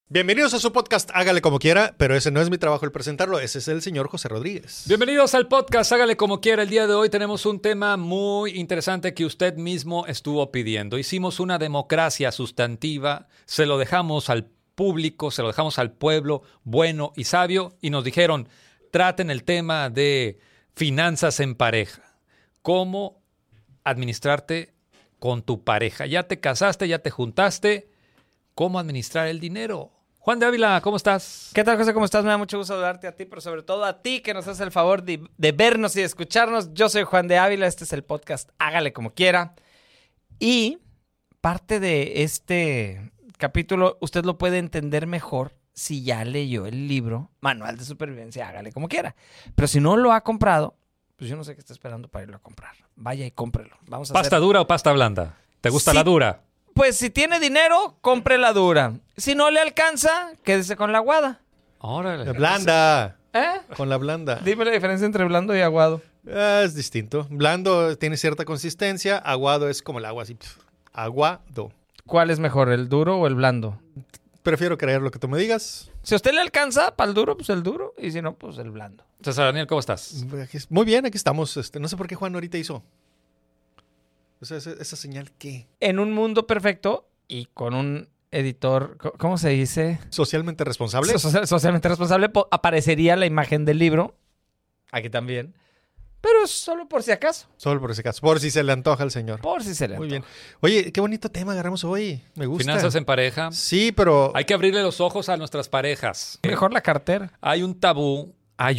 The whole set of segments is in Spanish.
Bienvenidos a su podcast Hágale Como Quiera, pero ese no es mi trabajo el presentarlo, ese es el señor José Rodríguez. Bienvenidos al podcast Hágale Como Quiera. El día de hoy tenemos un tema muy interesante que usted mismo estuvo pidiendo. Hicimos una democracia sustantiva, se lo dejamos al público, se lo dejamos al pueblo bueno y sabio y nos dijeron, traten el tema de finanzas en pareja. ¿Cómo administrarte con tu pareja? Ya te casaste, ya te juntaste. ¿Cómo administrar el dinero? Juan de Ávila, ¿cómo estás? ¿Qué tal, José? ¿Cómo estás? Me da mucho gusto saludarte a ti, pero sobre todo a ti que nos hace el favor de vernos y de escucharnos. Yo soy Juan de Ávila, este es el podcast Hágale Como Quiera. Y parte de este capítulo usted lo puede entender mejor si ya leyó el libro Manual de Supervivencia Hágale Como Quiera. Pero si no lo ha comprado, pues yo no sé qué está esperando para irlo a comprar. Vaya y cómprelo. Vamos a ¿Pasta dura o pasta blanda? ¿Te gusta la dura? Pues si tiene dinero, compre la dura. Si no le alcanza, quédese con la aguada. Órale. La blanda. ¿Eh? Con la blanda. Dime la diferencia entre blando y aguado. Es distinto. Blando tiene cierta consistencia, aguado es como el agua, así. Aguado. ¿Cuál es mejor, el duro o el blando? Prefiero creer lo que tú me digas. Si a usted le alcanza para el duro, pues el duro. Y si no, pues el blando. César Daniel, ¿cómo estás? Muy bien, aquí estamos. No sé por qué Juan ahorita hizo. O sea, esa señal, ¿qué? En un mundo perfecto y con un editor, ¿cómo se dice? ¿Socialmente responsable? Socialmente responsable, aparecería la imagen del libro. Aquí también. Pero es solo por si acaso. Solo por ese caso. Por si se le antoja al señor. Por si se le Muy antoja. bien. Oye, qué bonito tema agarramos hoy. Me gusta. Finanzas en pareja. Sí, pero... Hay que abrirle los ojos a nuestras parejas. Mejor la cartera. Hay un tabú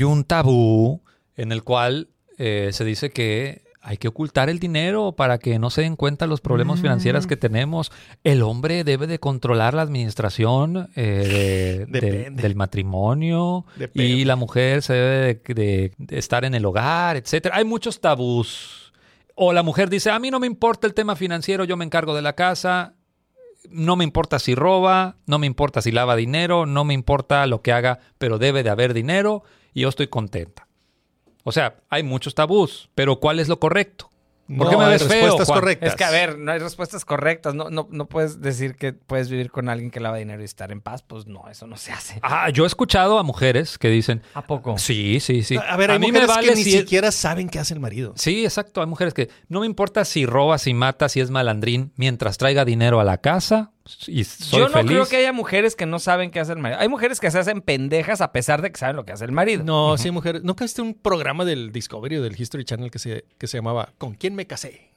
en el cual se dice que hay que ocultar el dinero para que no se den cuenta los problemas financieros que tenemos. El hombre debe de controlar la administración del matrimonio. Depende. Y la mujer se debe de estar en el hogar, etcétera. Hay muchos tabús. O la mujer dice, a mí no me importa el tema financiero, yo me encargo de la casa. No me importa si roba, no me importa si lava dinero, no me importa lo que haga, pero debe de haber dinero y yo estoy contenta. O sea, hay muchos tabús, pero ¿cuál es lo correcto? ¿Por qué me ves feo, respuestas Juan? correctas. Es que, a ver, no hay respuestas correctas. No puedes decir que puedes vivir con alguien que lava dinero y estar en paz. Pues no, eso no se hace. Yo he escuchado a mujeres que dicen... ¿A poco? Sí. A ver, hay mí mujeres me vale que ni si siquiera saben qué hace el marido. Sí, exacto. Hay mujeres que no me importa si roba, si mata, si es malandrín, mientras traiga dinero a la casa y soy Yo no feliz. creo que haya mujeres que no saben qué hace el marido. Hay mujeres que se hacen pendejas a pesar de que saben lo que hace el marido. No, sí, mujeres. ¿Nunca viste un programa del Discovery o del History Channel que se llamaba ¿Con quién me casé?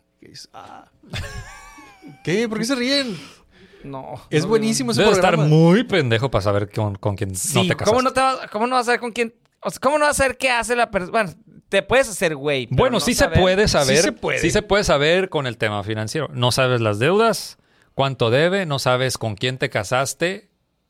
¿Qué? ¿Por qué se ríen? No. Es no, buenísimo ese Debe estar programa. muy pendejo para saber con quién Sí, no te casaste. ¿cómo no vas a saber con quién? O sea, ¿cómo no vas a saber qué hace la persona? Bueno, te puedes hacer güey. pero Bueno, no sí saber. se puede saber. Sí se puede. Sí se puede saber con el tema financiero. No sabes las deudas, cuánto debe, no sabes con quién te casaste.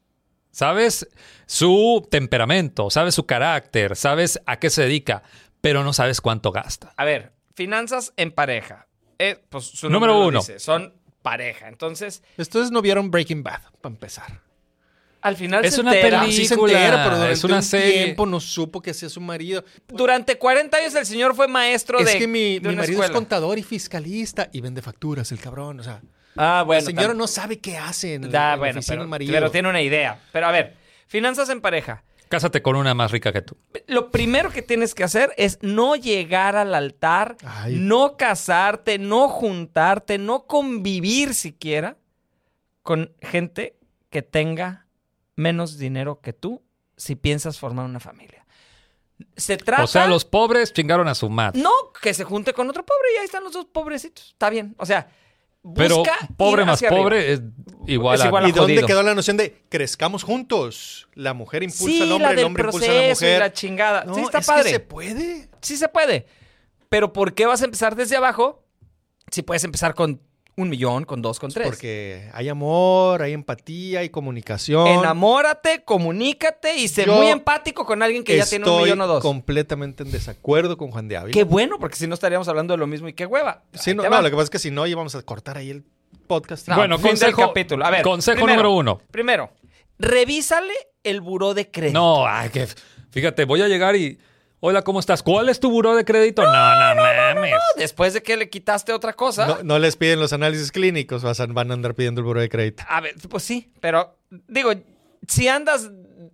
Sabes su temperamento, sabes su carácter, sabes a qué se dedica, pero no sabes cuánto gasta. A ver, finanzas en pareja. Pues su Número nombre lo uno. dice, son pareja. Entonces, Ustedes no vieron Breaking Bad, para empezar. al final Es se una entera. película. Sí se entera, pero durante es una un serie. tiempo no supo que hacía su marido. Durante 40 años el señor fue maestro Es de que mi de una marido es escuela. contador y fiscalista y vende facturas, el cabrón. O sea, Ah, bueno. la señora no sabe qué hace en la bueno, oficina del marido. pero tiene una idea. Pero a ver, finanzas en pareja. Cásate con una más rica que tú. Lo primero que tienes que hacer es no llegar al altar, Ay. no casarte, no juntarte, no convivir siquiera con gente que tenga menos dinero que tú si piensas formar una familia. Se trata... O sea, los pobres chingaron a su madre. No, que se junte con otro pobre y ahí están los dos pobrecitos. Está bien. O sea, Pero busca pobre ir más hacia pobre arriba. es igual Es a... igual ¿Y dónde jodido. quedó la noción de crezcamos juntos? La mujer impulsa Sí, al la hombre, el del hombre impulsa a la proceso y mujer. la chingada. No, Sí, está es padre. que se puede. Sí se puede. Pero ¿por qué vas a empezar desde abajo si puedes empezar con 1 millón, con 2, con 3? Porque hay amor, hay empatía, hay comunicación. Enamórate, comunícate y sé Yo muy empático con alguien que ya tiene 1 millón o 2. Estoy completamente en desacuerdo con Juan de Ávila. Qué bueno, porque si no estaríamos hablando de lo mismo y qué hueva. Sí, Ahí no, te no, va. lo que pasa es que si no, íbamos a cortar ahí el podcast. No, Bueno, fin del consejo- capítulo. A ver, consejo primero, número 1. Primero, revísale el buró de crédito. No, fíjate, voy a llegar y... Hola, ¿cómo estás? ¿Cuál es tu buró de crédito? No mames. Después de que le quitaste otra cosa. No les piden los análisis clínicos, van a andar pidiendo el buró de crédito. A ver, pues sí, pero digo, Si andas,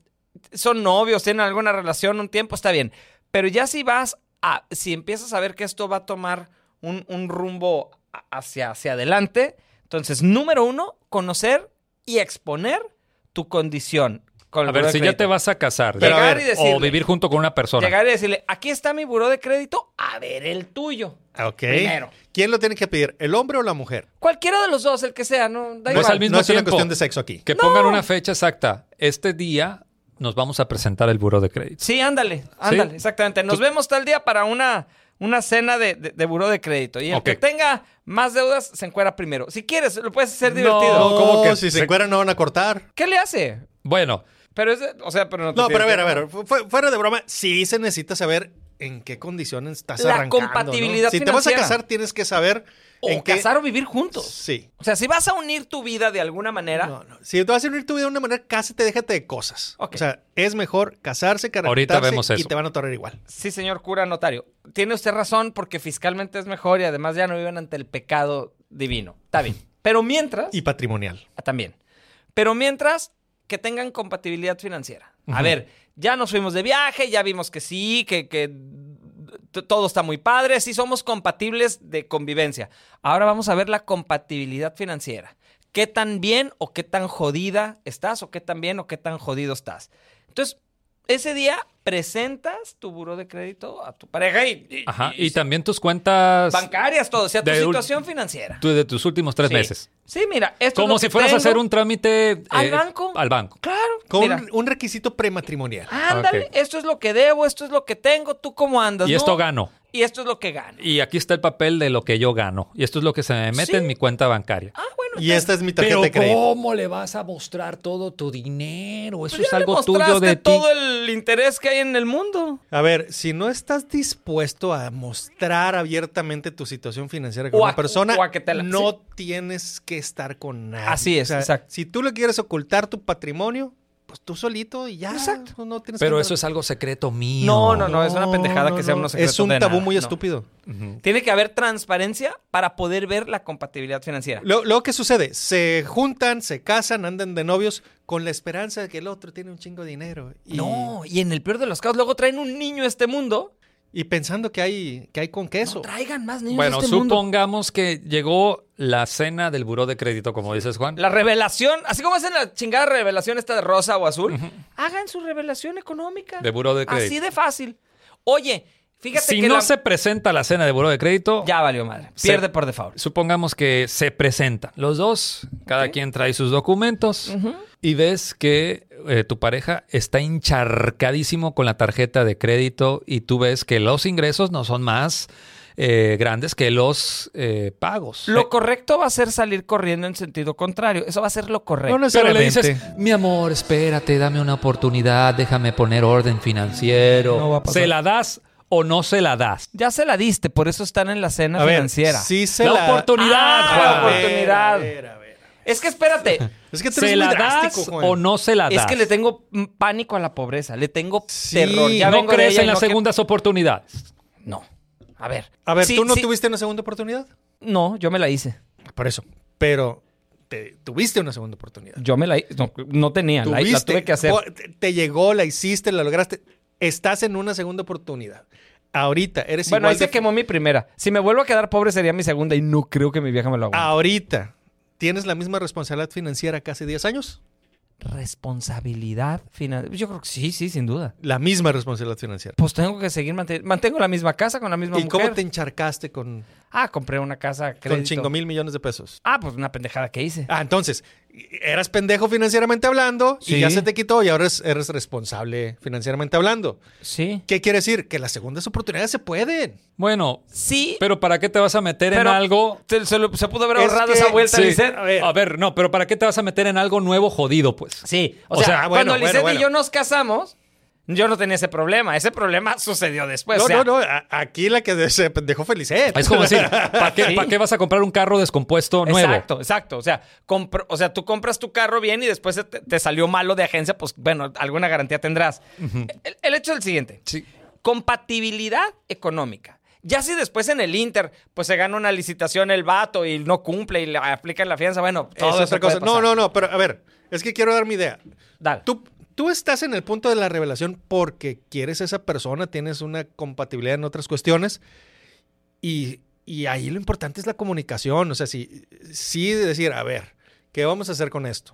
son novios, tienen alguna relación un tiempo, está bien. Pero ya si empiezas a ver que esto va a tomar un rumbo hacia adelante, entonces, número 1, conocer y exponer tu condición. A ver, si ya te vas a casar llegar y decirle, o vivir junto con una persona. Llegar y decirle, aquí está mi buró de crédito, a ver el tuyo. Ok. Primero. ¿Quién lo tiene que pedir, el hombre o la mujer? Cualquiera de los dos, el que sea, no da Pues igual. al mismo No es una tiempo, cuestión de sexo aquí. que pongan una fecha exacta. Este día nos vamos a presentar el buró de crédito. Sí, ándale, exactamente. Nos vemos tal día para una cena de buró de crédito. Y el que tenga más deudas se encuera primero. Si quieres, lo puedes hacer divertido. No, ¿cómo que si se encueran no van a cortar. ¿Qué le hace? Bueno, Pero pero no te No, pero a tienes ver, fuera de broma, sí se necesita saber en qué condiciones estás La arrancando, ¿no? compatibilidad Si te vas a financiera. casar, tienes que saber en qué... casar o vivir juntos. Sí. O sea, si vas a unir tu vida de alguna manera... No. Si te vas a unir tu vida de una manera, cásate, déjate de cosas. Ok. O sea, es mejor casarse que Ahorita arrepentarse vemos y eso. te van a atorar igual. Sí, señor cura notario. Tiene usted razón porque fiscalmente es mejor y además ya no viven ante el pecado divino. Está bien. Pero mientras... Y patrimonial. También. Pero mientras, que tengan compatibilidad financiera. A ver, ya nos fuimos de viaje, ya vimos que sí, que todo está muy padre, sí somos compatibles de convivencia. Ahora vamos a ver la compatibilidad financiera. ¿Qué tan bien o qué tan jodida estás o qué tan bien o qué tan jodido estás? Entonces, ese día presentas tu buró de crédito a tu pareja y también tus cuentas bancarias, todo, o sea, tu de situación financiera. de tus últimos 3 meses. Sí, mira, esto es Como lo si que fueras a tengo. hacer un trámite ¿Al banco? Al banco. Claro. Con Mira, un requisito prematrimonial. ándale, Ok. esto es lo que debo, esto es lo que tengo, ¿tú cómo andas? Y ¿no? esto gano. Y esto es lo que gano. Y aquí está el papel de lo que yo gano. Y esto es lo que se me mete Sí. en mi cuenta bancaria. Ah, bueno. Y esta es mi tarjeta de crédito. ¿cómo le vas a mostrar todo tu dinero? Eso Pues es ya le algo tuyo mostraste de ti. todo el interés que hay en el mundo. A ver, si no estás dispuesto a mostrar abiertamente tu situación financiera con O una a- persona, o a que te la- no tienes que estar con nadie. Así es, exacto. Si tú le quieres ocultar tu patrimonio, pues tú solito y ya. Exacto. No tienes Pero que eso es algo secreto mío. No, es una pendejada que sea uno secreto Es un de tabú nada, muy no. estúpido. Tiene que haber transparencia para poder ver la compatibilidad financiera. Luego, ¿qué sucede? Se juntan, se casan, andan de novios con la esperanza de que el otro tiene un chingo de dinero. Y, No, y en el peor de los casos, luego traen un niño a este mundo. y pensando que hay con queso. No traigan más niños Bueno, a este mundo. supongamos que llegó la cena del buró de crédito, como dices, Juan. La revelación, así como hacen la chingada revelación esta de rosa o azul, hagan su revelación económica. De buró de crédito. Así de fácil. Oye, fíjate Si que no se presenta la cena de buró de crédito, ya valió madre. Se- Pierde por default. supongamos que se presentan los dos, cada quien trae sus documentos y ves que tu pareja está encharcadísimo con la tarjeta de crédito y tú ves que los ingresos no son más grandes que los pagos. Lo correcto va a ser salir corriendo en sentido contrario. Eso va a ser lo correcto. No Pero le necesariamente. dices, mi amor, espérate, dame una oportunidad, déjame poner orden financiero. No va a pasar. ¿Se la das o no se la das? Ya se la diste, por eso están en la cena A ver, financiera. sí se La la... oportunidad, Ah, Juan. la oportunidad. A ver. Es que espérate, Es que tú ¿Se eres muy la drástico, das Juan. o no se la das? es que le tengo pánico a la pobreza, le tengo Sí, terror. Ya ¿No vengo de crees ella y en las no quiero- segundas oportunidades? No. A ver. A ver, Sí, ¿tú no sí. tuviste una segunda oportunidad? No, yo me la hice. Por eso. Pero tuviste una segunda oportunidad. Yo me la hice. No tenía, la tuve que hacer. Te llegó, la hiciste, la lograste. Estás en una segunda oportunidad. Ahorita eres Bueno, igual ahí se quemó mi primera. Si me vuelvo a quedar pobre sería mi segunda y no creo que mi vieja me lo aguante. Ahorita, ¿tienes la misma responsabilidad financiera que hace 10 años? Responsabilidad financiera. Yo creo que sí, sin duda. La misma responsabilidad financiera. Pues tengo que seguir mantengo la misma casa con la misma ¿Y mujer. cómo te encharcaste con Compré una casa a con crédito. 5,000 millones de pesos? Pues una pendejada que hice. Entonces, eras pendejo financieramente hablando Sí. y ya se te quitó y ahora eres responsable financieramente hablando. Sí. ¿Qué quiere decir? Que las segundas oportunidades se pueden. Bueno, Sí. pero ¿para qué te vas a meter en Pero algo? Se pudo haber Es ahorrado que- esa vuelta, Sí. Lisette. A ver, no, pero ¿para qué te vas a meter en algo nuevo jodido, pues? Sí. O O sea, sea, bueno, cuando Lisette bueno. y yo nos casamos, yo no tenía ese problema. Ese problema sucedió después. No, o sea, no. Aquí la que se pendejó Felicet. Es como decir, ¿para qué, Sí. ¿para qué vas a comprar un carro descompuesto nuevo? Exacto. O sea, tú compras tu carro bien y después te salió malo de agencia, pues bueno, alguna garantía tendrás. El hecho es el siguiente. Sí. Compatibilidad económica. Ya si después en el Inter, pues se gana una licitación el vato y no cumple y le aplican la fianza, bueno, todo Es otra eso puede cosa. pasar. No, pero a ver, Es que quiero dar mi idea. Dale. Tú estás en el punto de la revelación porque quieres a esa persona, tienes una compatibilidad en otras cuestiones y ahí lo importante es la comunicación. O sea, sí decir, a ver, ¿qué vamos a hacer con esto?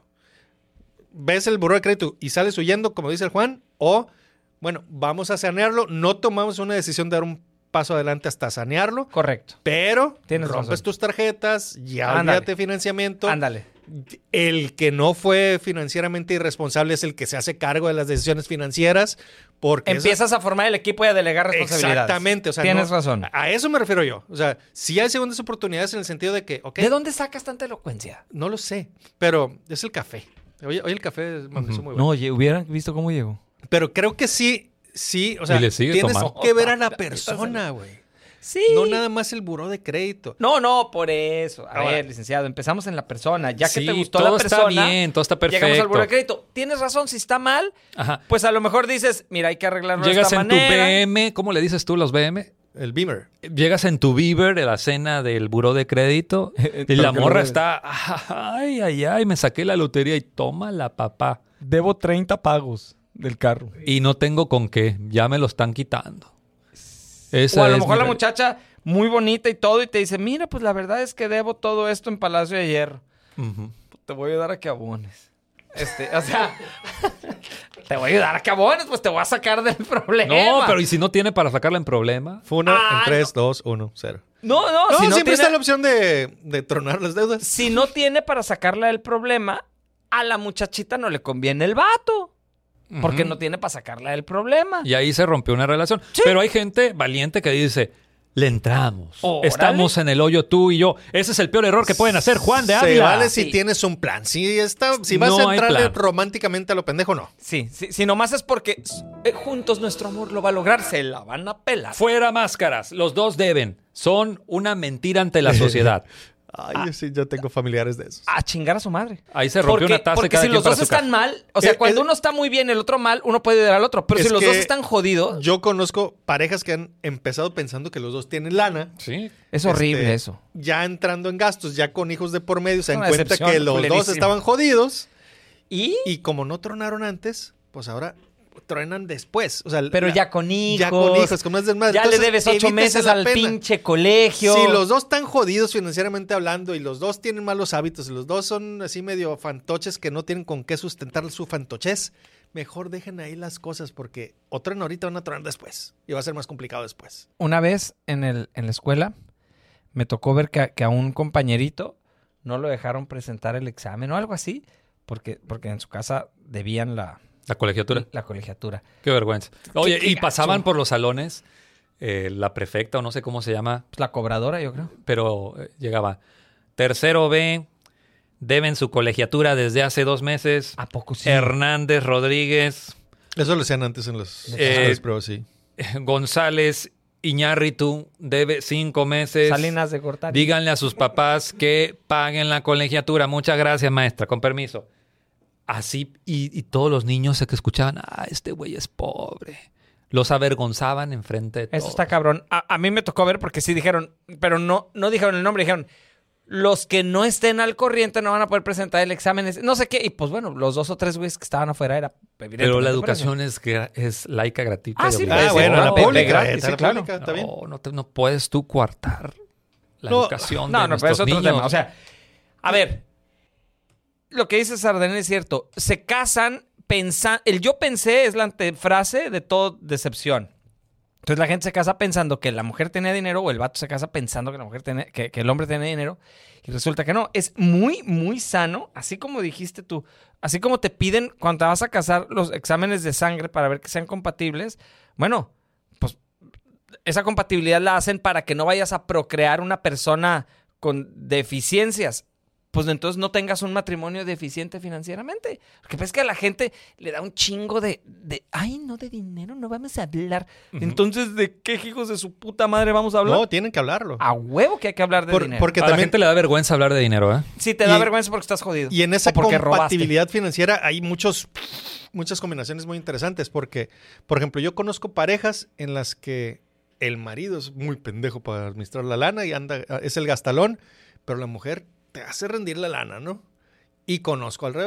¿Ves el buró de crédito y sales huyendo, como dice el Juan? O, bueno, vamos a sanearlo. No tomamos una decisión de dar un paso adelante hasta sanearlo. Correcto. Pero Tienes rompes razón. tus tarjetas, ya Ándale. olvídate de financiamiento. Ándale. El que no fue financieramente irresponsable es el que se hace cargo de las decisiones financieras porque Empiezas a formar el equipo y a delegar responsabilidades. Exactamente. O sea, Tienes no, razón. A eso me refiero yo. O sea, sí hay segundas oportunidades en el sentido de que, ok, ¿De dónde sacas tanta elocuencia? no lo sé, pero es el café. Hoy el café es muy bueno. No, oye, hubieran visto cómo llegó. Pero creo que sí, o sea, Y le sigue tienes tomando. que ver a la persona, güey. Sí. No nada más el buró de crédito. No, por eso. A Ahora. ver, licenciado, empezamos en la persona. Ya que Sí, te gustó todo la persona, está bien, todo está perfecto. llegamos al buró de crédito. Tienes razón, si está mal, Ajá. pues a lo mejor dices, mira, hay que arreglarlo Llegas de esta en tu manera. BM, ¿cómo le dices tú los BM? El Beamer. Llegas en tu Beaver de la cena del buró de crédito y la morra está, ay, me saqué la lotería y toma la papá. Debo 30 pagos del carro. Y no tengo con qué, ya me lo están quitando. Esa O a lo es mejor mi la re- muchacha muy bonita y todo y te dice, mira, pues la verdad es que debo todo esto en Palacio de Hierro. Ujú. Te voy a ayudar a que abones. O sea, te voy a ayudar a que abones, pues te voy a sacar del problema. No, pero ¿y si no tiene para sacarla en problema? Funa Ah, en 3, 2, 1, 0. No, No, si no siempre tiene, está la opción de tronar las deudas. si no tiene para sacarla del problema, a la muchachita no le conviene el vato. Porque Ujú. no tiene para sacarla del problema. Y ahí se rompió una relación. Sí. Pero hay gente valiente que dice, le entramos. Órale. Estamos en el hoyo tú y yo. Ese es el peor error que pueden hacer, Juan de Se Ávila. vale si Sí. tienes un plan. Si vas No a hay entrarle plan. románticamente a lo pendejo, no. Sí, si nomás es porque juntos nuestro amor lo va a lograr, se la van a pelar. Fuera máscaras. Los dos deben. Son una mentira ante la sociedad. Ay, sí, yo tengo familiares de esos. A chingar a su madre. Ahí se rompió una taza y Porque cada si quien los para dos su casa. están mal, o sea, cuando uno está muy bien, el otro mal, uno puede ayudar al otro. Pero Es si los que dos están jodidos, Yo conozco parejas que han empezado pensando que los dos tienen lana. Sí. es horrible eso. Ya entrando en gastos, ya con hijos de por medio, se dan Una cuenta decepción que los dos culerísima. estaban jodidos. Y Y como no tronaron antes, pues ahora truenan después. O sea, pero ya con hijos. Ya con hijos, con más desmadre. Ya le Entonces, debes 8 evítese meses la al pena. pinche colegio. Si los dos están jodidos financieramente hablando y los dos tienen malos hábitos y los dos son así medio fantoches que no tienen con qué sustentar su fantochez, mejor dejen ahí las cosas porque o truenan ahorita o van a tronar después. Y va a ser más complicado después. Una vez en la escuela me tocó ver que a un compañerito no lo dejaron presentar el examen o algo así porque en su casa debían la colegiatura. colegiatura. Qué vergüenza. Oye, qué y gacho. pasaban por los salones, la prefecta o no sé cómo se llama, Pues la cobradora, yo creo. pero llegaba. Tercero B, deben su colegiatura desde hace 2 meses. ¿A poco sí? Hernández Rodríguez, Eso lo hacían antes en los pero sí. González Iñárritu, debe 5 meses. Salinas de Gortari. Díganle a sus papás que paguen la colegiatura. Muchas gracias, maestra. Con permiso. Así, y todos los niños que escuchaban, este güey es pobre. Los avergonzaban enfrente de todos. Eso está cabrón. A mí me tocó ver porque sí dijeron, pero no dijeron el nombre, dijeron, los que no estén al corriente no van a poder presentar el examen. No sé qué. Y pues bueno, los 2 o 3 güeyes que estaban afuera era evidente. Pero la educación es laica, gratuita. Ah, y sí, obligatoria. bueno, la Pepe, pública, gratis, la sí, claro. pública, está bien. No puedes tú coartar la No, educación No, de no, pero es nuestros otro niños. tema. O sea, a ver, lo que dice Sardenel es cierto. Se casan pensando... El yo pensé es la antefrase de todo decepción. Entonces la gente se casa pensando que la mujer tenía dinero o el vato se casa pensando que la mujer tiene, que el hombre tiene dinero y resulta que no. Es muy, muy sano, así como dijiste tú, así como te piden cuando te vas a casar los exámenes de sangre para ver que sean compatibles. Bueno, pues esa compatibilidad la hacen para que no vayas a procrear una persona con deficiencias. Pues entonces no tengas un matrimonio deficiente financieramente. Lo que pasa es que a la gente le da un chingo de ay, no, de dinero no vamos a hablar. Entonces, ¿de qué hijos de su puta madre vamos a hablar? No, tienen que hablarlo. A huevo que hay que hablar de dinero. Porque A la también gente le da vergüenza hablar de dinero, ¿eh? Si te da y- vergüenza porque estás jodido. Y en esa O porque compatibilidad financiera hay muchas combinaciones muy interesantes porque, por ejemplo, yo conozco parejas en las que el marido es muy pendejo para administrar la lana y es el gastalón, pero la mujer te hace rendir la lana, ¿no? Y conozco al revés.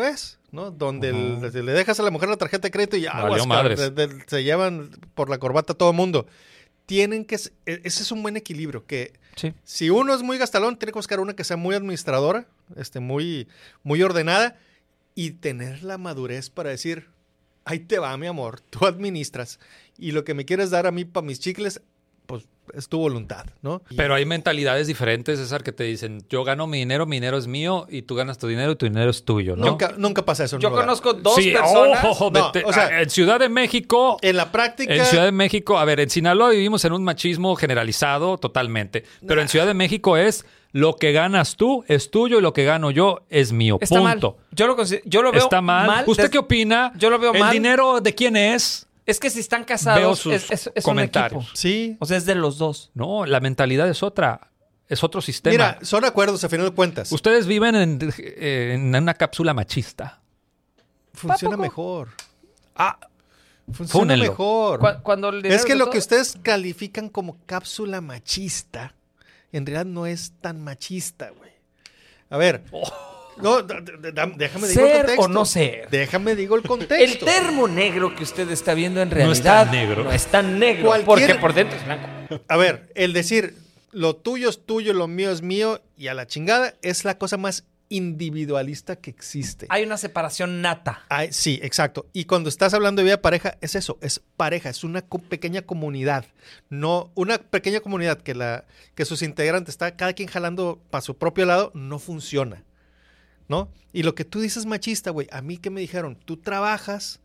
¿no? Donde le dejas a la mujer la tarjeta de crédito y Valió aguas, madres. se llevan por la corbata todo el mundo. Ese es un buen equilibrio, que Sí. si uno es muy gastalón, tiene que buscar una que sea muy administradora, muy, muy ordenada, y tener la madurez para decir, ahí te va, mi amor, tú administras, y lo que me quieres dar a mí para mis chicles, pues es tu voluntad, ¿no? Pero hay mentalidades diferentes, César, que te dicen, yo gano mi dinero es mío, y tú ganas tu dinero y tu dinero es tuyo, ¿no? Nunca pasa eso. en Yo un hogar. conozco dos Sí, personas. ojo, No, vete- o sea, en Ciudad de México... En la práctica... En Ciudad de México, a ver, en Sinaloa vivimos en un machismo generalizado totalmente, pero en Ciudad de México es lo que ganas tú es tuyo y lo que gano yo es mío. Está Punto. mal. Yo lo veo Está mal. ¿Usted qué opina? Yo lo veo ¿El mal. dinero de quién es? Es que si están Veo casados, sus es un comentarios. equipo. Sí. O sea, es de los dos. No, la mentalidad es otra. Es otro sistema. Mira, son acuerdos a final de cuentas. Ustedes viven en una cápsula machista. Funciona ¿A poco? mejor. Ah, Funciona fúnenlo. mejor. Cuando el dinero Es que de lo todo- que ustedes califican como cápsula machista, en realidad no es tan machista, güey. A ver. No, déjame digo el Ser contexto. o no ser. Déjame digo el El contexto. termo negro que usted está viendo en No realidad es tan negro. no es tan negro, Cualquier- porque por dentro es blanco. A ver, el decir lo tuyo es tuyo, lo mío es mío y a la chingada es la cosa más individualista que existe. Hay una separación nata. Sí, exacto. Y cuando estás hablando de vida de pareja, es eso, es pareja, es una pequeña comunidad. No, una pequeña comunidad que sus integrantes está cada quien jalando para su propio lado, no funciona. ¿No? Y lo que tú dices machista, güey, a mí que me dijeron, tú trabajas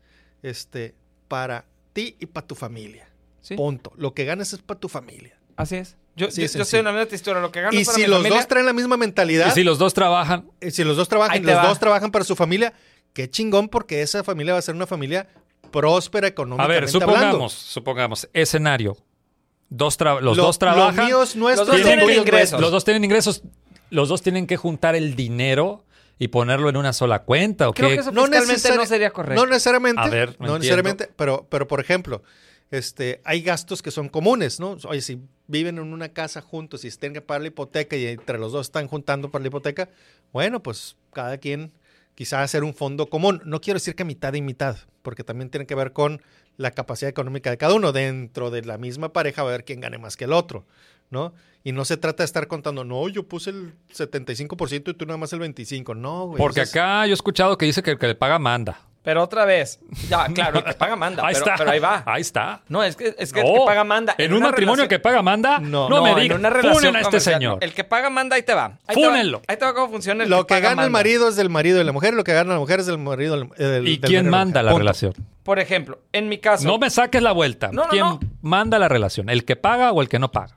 para ti y para tu familia. ¿Sí? Punto. Lo que ganas es para tu familia. Así es. Yo Sí, estoy en la misma historia. Lo que gano Y para si mi los familia, dos traen la misma mentalidad, Y si los dos trabajan, si los dos trabajan, Ahí y te los va. dos trabajan para su familia, qué chingón, porque esa familia va a ser una familia próspera a económicamente ver, hablando. supongamos, escenario. Los Lo- dos trabajan. Lo mío es nuestro, Los dos lo tienen tuyo es ingresos. nuestro. Los dos tienen ingresos. Los dos tienen que juntar el dinero y ponerlo en una sola cuenta. ¿O creo qué? que eso fiscalmente necesari- no sería correcto. No necesariamente. A ver, no no entiendo. necesariamente, pero por ejemplo, hay gastos que son comunes, ¿no? Oye, si viven en una casa juntos y se tienen que pagar la hipoteca y entre los dos están juntando para la hipoteca, bueno, pues cada quien quizá hacer un fondo común. No quiero decir que mitad y mitad, porque también tiene que ver con la capacidad económica de cada uno. Dentro de la misma pareja va a ver quién gane más que el otro, ¿no? Y no se trata de estar contando, no, yo puse el 75% y tú nada más el 25%. No, güey. Porque eso es- acá yo he escuchado que dice que el que le paga manda. Pero otra vez. Ya, claro, el que paga manda. Ahí está. Pero ahí va. Ahí está. No, es que el que No. paga manda. En un una matrimonio relación- que paga manda, No. no, me en digan. una relación Funen a este comercial, señor. no. El que paga manda, ahí te va. Fúnenlo. Ahí te va cómo funciona el Lo que paga gana el manda. marido es del marido de la mujer, y lo que gana la mujer es del marido del ¿Y del quién marido de manda mujer. la Punto. relación? Por ejemplo, en mi caso. No me saques la vuelta. No, no, ¿Quién no. manda la relación? ¿El que paga o el que no paga?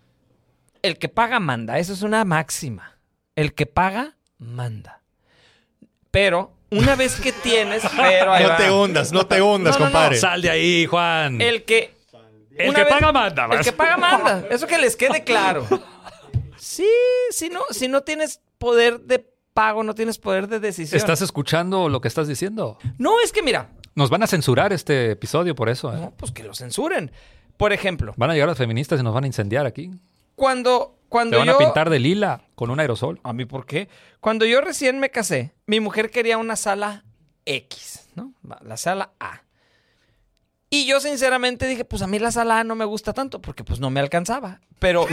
El que paga manda. Eso es una máxima. El que paga manda. Pero una vez que tienes. Pero ahí No va. te hundas, no te hundas, No, no, no. compadre. Sal de ahí, Juan. El que. El una que vez- paga manda. El vas. que paga manda. Eso que les quede claro. Sí, si no tienes poder de pago, no tienes poder de decisión. ¿Estás escuchando lo que estás diciendo? No, es que mira. Nos van a censurar este episodio por eso. ¿eh? No, pues que lo censuren. Por ejemplo, Van a llegar las feministas y nos van a incendiar aquí. cuando Te van yo... a pintar de lila con un aerosol. ¿A mí por qué? Cuando yo recién me casé, mi mujer quería una sala X, ¿no? La sala A. Y yo sinceramente dije, pues a mí la sala A no me gusta tanto porque pues no me alcanzaba. Pero,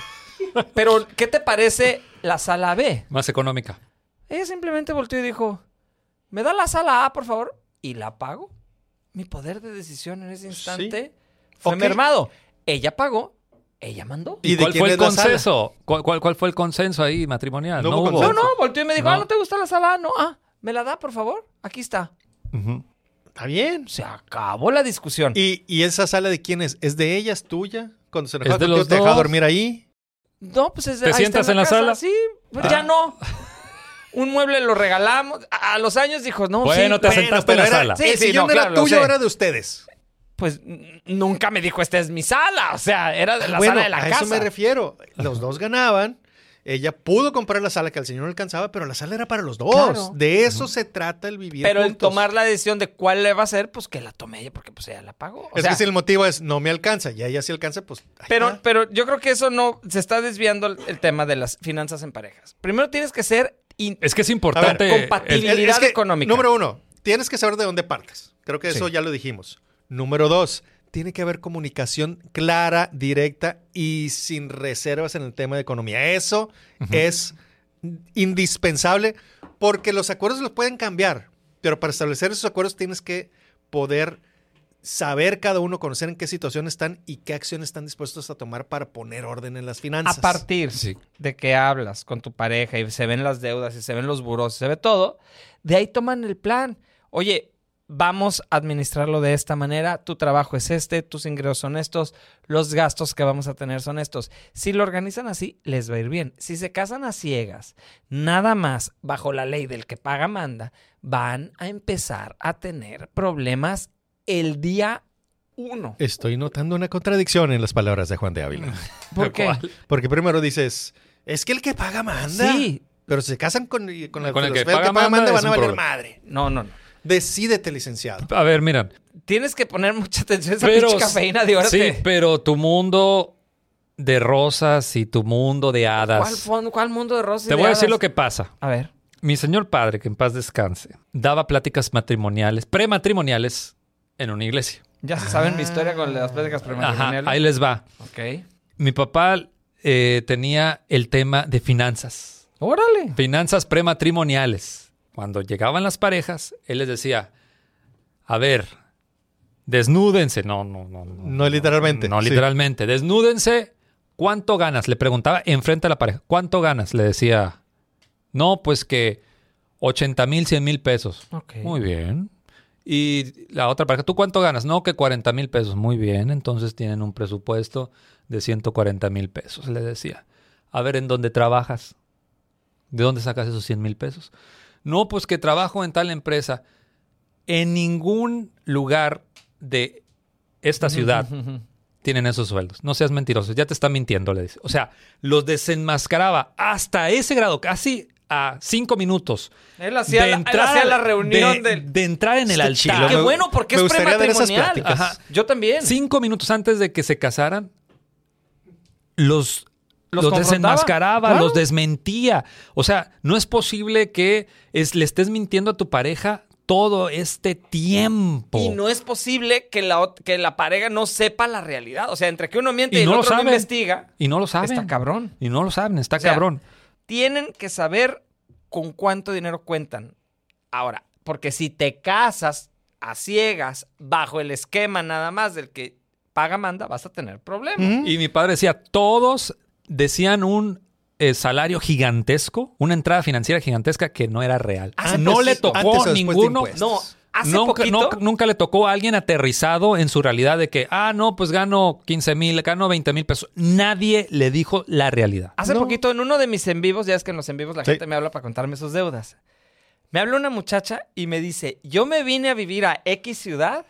¿qué te parece la sala B? Más económica. Ella simplemente volteó y dijo, ¿me da la sala A, por favor? Y la pago. Mi poder de decisión en ese instante fue Ok. mermado. Ella pagó, ella mandó. ¿Y ¿Y de cuál quién fue el es la sala? consenso? ¿Cuál fue el consenso ahí matrimonial? No No, hubo hubo. consenso. No, volteó y me dijo, No. ¿no te gusta la sala A? No, ¿me la da, por favor? Aquí está. Ujú. Está bien. Se acabó la discusión. ¿Y esa sala de quién es? ¿Es de ella? ¿Es tuya? Cuando se enojó Es de contigo, los ¿te dejaba dos. dormir ahí? No, pues es ¿Te ahí está sientas en la casa. sala? Sí, pues ya no. Un mueble lo regalamos. A los años dijo, no, Bueno, sí. te sentaste en la sala. Sí, el sí, sillón no, era claro, lo tuyo, sé. era de ustedes. Pues nunca me dijo, esta es mi sala. O sea, era de la Bueno, sala de la a casa. eso me refiero. Los dos ganaban. Ella pudo comprar la sala que al señor no alcanzaba, pero la sala era para los dos. Claro. De eso se trata el vivir Pero el juntos. tomar la decisión de cuál le va a hacer, pues que la tome ella, porque pues ella la pagó. O Es sea, que si el motivo es no me alcanza y a ella sí alcanza, pues... ahí pero, va. pero yo creo que eso no se está desviando el tema de las finanzas en parejas. Primero tienes que ser Es que es importante. compatibilidad económica. Número 1, tienes que saber de dónde partes. Creo que eso ya lo dijimos. Número 2, tiene que haber comunicación clara, directa y sin reservas en el tema de economía. Eso es indispensable porque los acuerdos los pueden cambiar, pero para establecer esos acuerdos tienes que poder saber cada uno, conocer en qué situación están y qué acciones están dispuestos a tomar para poner orden en las finanzas. A partir de que hablas con tu pareja y se ven las deudas y se ven los buros, se ve todo, de ahí toman el plan. Oye, vamos a administrarlo de esta manera, tu trabajo es este, tus ingresos son estos, los gastos que vamos a tener son estos. Si lo organizan así, les va a ir bien. Si se casan a ciegas, nada más bajo la ley del que paga manda, van a empezar a tener problemas el día 1. Estoy notando una contradicción en las palabras de Juan de Ávila. ¿Por qué? ¿Cuál? Porque primero dices, es que el que paga manda. Sí. Pero si se casan con la Con el filosofía que del paga manda, van es a un valer problema. madre. No. Decídete, licenciado. A ver, mira. Tienes que poner mucha atención a esa pinche cafeína de órate. Sí, pero tu mundo de rosas y tu mundo de hadas. ¿Cuál mundo de rosas? Te voy a decir lo que pasa. A ver. Mi señor padre, que en paz descanse, daba pláticas matrimoniales, prematrimoniales en una iglesia. Ya se saben mi historia con las pláticas prematrimoniales. Ajá, ahí les va. Ok. Mi papá tenía el tema de finanzas. Órale. Finanzas prematrimoniales. Cuando llegaban las parejas, él les decía, a ver, desnúdense. No literalmente. No Sí. literalmente. Desnúdense. ¿Cuánto ganas? Le preguntaba enfrente a la pareja. ¿Cuánto ganas? Le decía, no, pues que 80,000, 100,000 pesos. Ok. Muy bien. Y la otra pareja, ¿tú cuánto ganas? No, que 40,000 pesos. Muy bien. Entonces tienen un presupuesto de 140,000 pesos. Le decía, a ver, ¿en dónde trabajas? ¿De dónde sacas esos 100,000 pesos? No, pues que trabajo en tal empresa. En ningún lugar de esta ciudad tienen esos sueldos. No seas mentiroso, ya te está mintiendo, le dice. O sea, los desenmascaraba hasta ese grado, casi a 5 minutos. Él hacía la reunión de entrar en el Está altar. chilo. Qué bueno, porque Me es gustaría ver esas prematrimonial. pláticas. Ajá. Yo también. 5 minutos antes de que se casaran, los confrontaba. desenmascaraba, Claro. los desmentía. O sea, no es posible que le estés mintiendo a tu pareja todo este tiempo. Y no es posible que la pareja no sepa la realidad. O sea, entre que uno miente y, Y el no lo otro no saben. investiga, Y no lo saben. está cabrón. Y no lo saben, está O sea, cabrón. Tienen que saber con cuánto dinero cuentan. Ahora, porque si te casas a ciegas, bajo el esquema nada más del que paga manda, vas a tener problemas. Y mi padre decía, todos decían un salario gigantesco, una entrada financiera gigantesca que no era real. Hace No le poquito. tocó Antes o después de ninguno. impuestos. No, hace Nunca, poquito... nunca le tocó a alguien aterrizado en su realidad de que, no, pues gano 15,000, gano 20,000 pesos. Nadie le dijo la realidad. Hace poquito, en uno de mis en vivos, ya es que en los en vivos la gente me habla para contarme sus deudas. Me habla una muchacha y me dice, yo me vine a vivir a X ciudad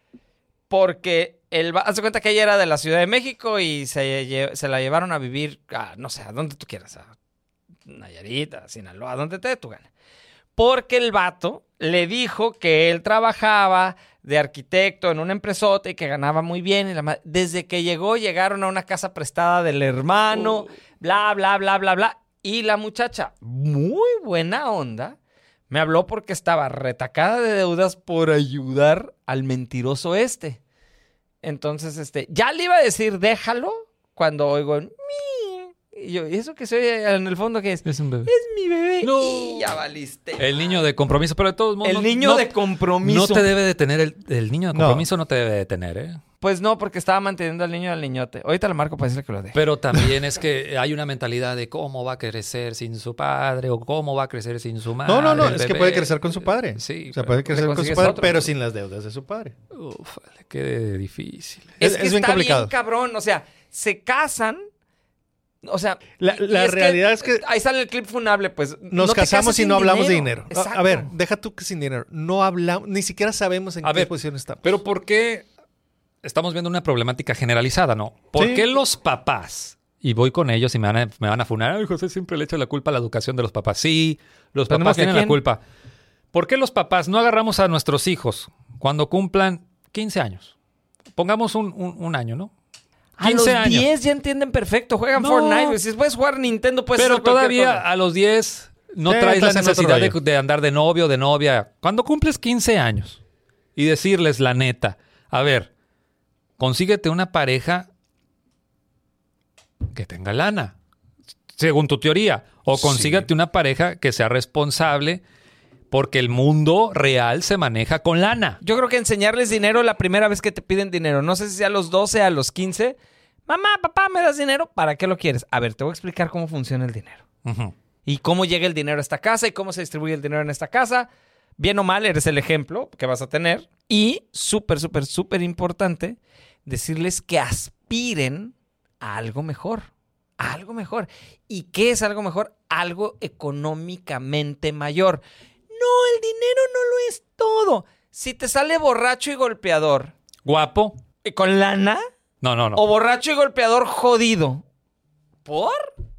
porque hace cuenta que ella era de la Ciudad de México y se la llevaron a vivir a, no sé, a donde tú quieras, a Nayarit, a Sinaloa, a donde te dé tu gana. Porque el vato le dijo que él trabajaba de arquitecto en una empresota y que ganaba muy bien. Desde que llegaron a una casa prestada del hermano, bla, bla, bla, bla, bla. Y la muchacha, muy buena onda, me habló porque estaba retacada de deudas por ayudar al mentiroso este. Entonces, ya le iba a decir, déjalo, cuando oigo, "Mi". Y yo, ¿y eso que soy en el fondo qué es? Es un bebé. Es mi bebé. No. Y ya valiste. El niño de compromiso, pero de todos modos. El niño de compromiso. No te debe de tener, el niño de No. compromiso no te debe de tener, ¿eh? Pues no, porque estaba manteniendo al niño y al niñote. Ahorita le marco para decirle que lo deje. Pero también es que hay una mentalidad de cómo va a crecer sin su padre o cómo va a crecer sin su madre. No, el es que bebé. puede crecer con su padre. Sí. O sea, puede crecer con su consigues padre, otro. pero sin las deudas de su padre. Uf, qué difícil. Es que bien está complicado. bien cabrón. O sea, se casan. O sea, La realidad es que ahí sale el clip funable, pues. nos no te casamos cases y no sin hablamos de dinero. Exacto. A ver, deja tú que sin dinero. No hablamos, ni siquiera sabemos en A qué ver, posición estamos. Pero ¿por qué estamos viendo una problemática generalizada, no? ¿Por Sí. qué los papás, y voy con ellos y me van a funar, ay, José siempre le echa la culpa a la educación de los papás? Sí, los ¿Tenemos papás que tienen la quién? culpa. ¿Por qué los papás no agarramos a nuestros hijos cuando cumplan 15 años? Pongamos un año, ¿no? A los 10 ya entienden perfecto. Juegan No. Fortnite. Si puedes jugar Nintendo, puedes Pero hacer cualquier todavía cosa. a los 10 no Sí, traes la estás en otro necesidad rollo. de andar de novio, de novia. Cuando cumples 15 años y decirles la neta, a ver, consíguete una pareja que tenga lana, según tu teoría. O consígate una pareja que sea responsable, porque el mundo real se maneja con lana. Yo creo que enseñarles dinero la primera vez que te piden dinero. No sé si sea a los 12, a los 15. Mamá, papá, ¿me das dinero? ¿Para qué lo quieres? A ver, te voy a explicar cómo funciona el dinero. Ujú. Y cómo llega el dinero a esta casa y cómo se distribuye el dinero en esta casa. Bien o mal, eres el ejemplo que vas a tener. Y súper, súper, súper importante, decirles que aspiren a algo mejor. A algo mejor. ¿Y qué es algo mejor? Algo económicamente mayor. No, el dinero no lo es todo. Si te sale borracho y golpeador, Guapo. ¿y con lana? No. O borracho y golpeador jodido. ¿Por?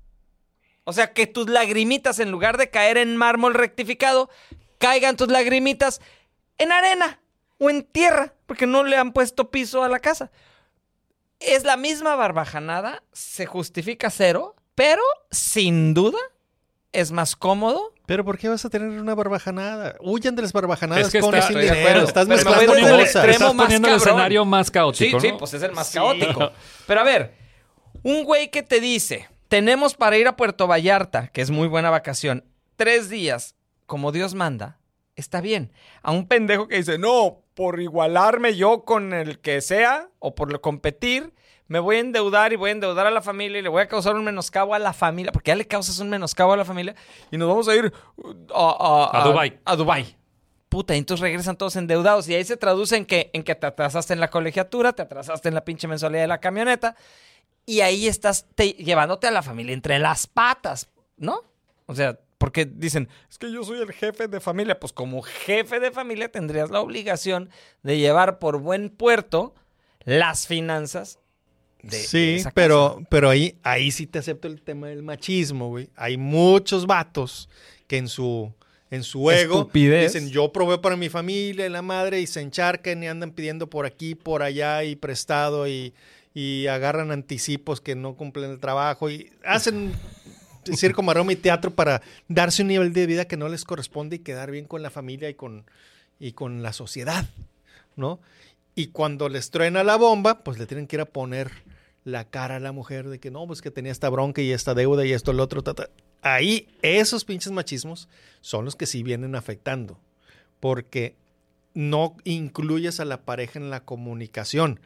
O sea, que tus lagrimitas, en lugar de caer en mármol rectificado, caigan tus lagrimitas en arena o en tierra, porque no le han puesto piso a la casa. Es la misma barbajanada, se justifica cero, pero sin duda es más cómodo. Pero ¿por qué vas a tener una barbajanada? Huyan de las barbajanadas Es que con está- o sin estoy de dinero. acuerdo. Estás Pero me mezclando voy desde el cosas. extremo Estás más poniendo el cabrón. escenario más caótico, Sí, ¿no? pues es el más caótico. Pero a ver, un güey que te dice, tenemos para ir a Puerto Vallarta, que es muy buena vacación, 3 días, como Dios manda, está bien. A un pendejo que dice, no, por igualarme yo con el que sea, o por competir, me voy a endeudar y voy a endeudar a la familia y le voy a causar un menoscabo a la familia, porque ya le causas un menoscabo a la familia y nos vamos a ir A Dubái. A Dubái. Puta, y entonces regresan todos endeudados y ahí se traduce en que te atrasaste en la colegiatura, te atrasaste en la pinche mensualidad de la camioneta y ahí estás llevándote a la familia entre las patas, ¿no? O sea, porque dicen, es que yo soy el jefe de familia. Pues como jefe de familia tendrías la obligación de llevar por buen puerto las finanzas de Sí, esa casa. pero ahí sí te acepto el tema del machismo, güey. Hay muchos vatos que en su ego Estupidez. dicen, yo proveo para mi familia y la madre, y se encharcan y andan pidiendo por aquí, por allá y prestado y agarran anticipos que no cumplen el trabajo y hacen circo, maroma y teatro para darse un nivel de vida que no les corresponde y quedar bien con la familia y con la sociedad, ¿no? Y cuando les truena la bomba, pues le tienen que ir a poner la cara a la mujer de que no, pues que tenía esta bronca y esta deuda y esto, lo otro, Ahí esos pinches machismos son los que sí vienen afectando, porque no incluyes a la pareja en la comunicación.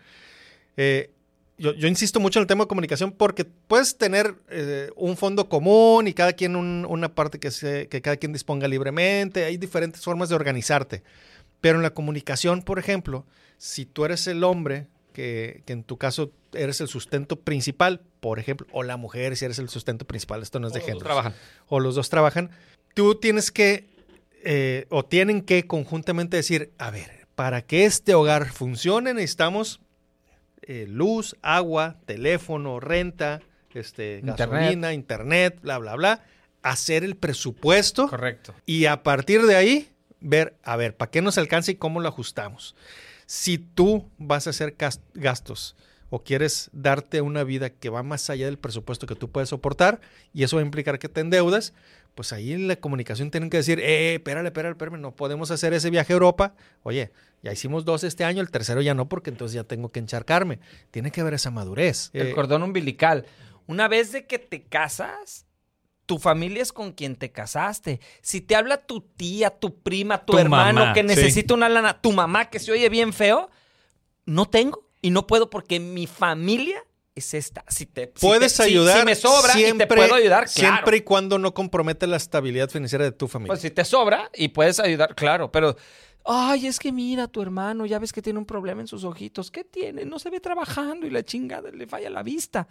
Yo insisto mucho en el tema de comunicación porque puedes tener un fondo común y cada quien una parte que cada quien disponga libremente. Hay diferentes formas de organizarte. Pero en la comunicación, por ejemplo, si tú eres el hombre, que en tu caso eres el sustento principal, por ejemplo, o la mujer si eres el sustento principal, esto no es de género. O los dos trabajan. Tú tienes que, o tienen que conjuntamente decir, a ver, para que este hogar funcione necesitamos luz, agua, teléfono, renta, gasolina, internet, bla, bla, bla. Hacer el presupuesto. Correcto. Y a partir de ahí, ver, a ver, ¿para qué nos alcanza y cómo lo ajustamos? Si tú vas a hacer gastos o quieres darte una vida que va más allá del presupuesto que tú puedes soportar y eso va a implicar que te endeudas, pues ahí en la comunicación tienen que decir, espérame, no podemos hacer ese viaje a Europa. Oye, ya hicimos 2 este año, el tercero ya no, porque entonces ya tengo que encharcarme. Tiene que haber esa madurez. El cordón umbilical. Una vez de que te casas, tu familia es con quien te casaste. Si te habla tu tía, tu prima, tu hermano mamá, que sí. necesita una lana, tu mamá que se oye bien feo, no tengo y no puedo porque mi familia es esta. Puedes ayudar. Si me sobra siempre, y te puedo ayudar, claro. Siempre y cuando no compromete la estabilidad financiera de tu familia. Pues si te sobra y puedes ayudar, claro, pero... Ay, es que mira, tu hermano, ya ves que tiene un problema en sus ojitos. ¿Qué tiene? No se ve trabajando y la chingada le falla la vista.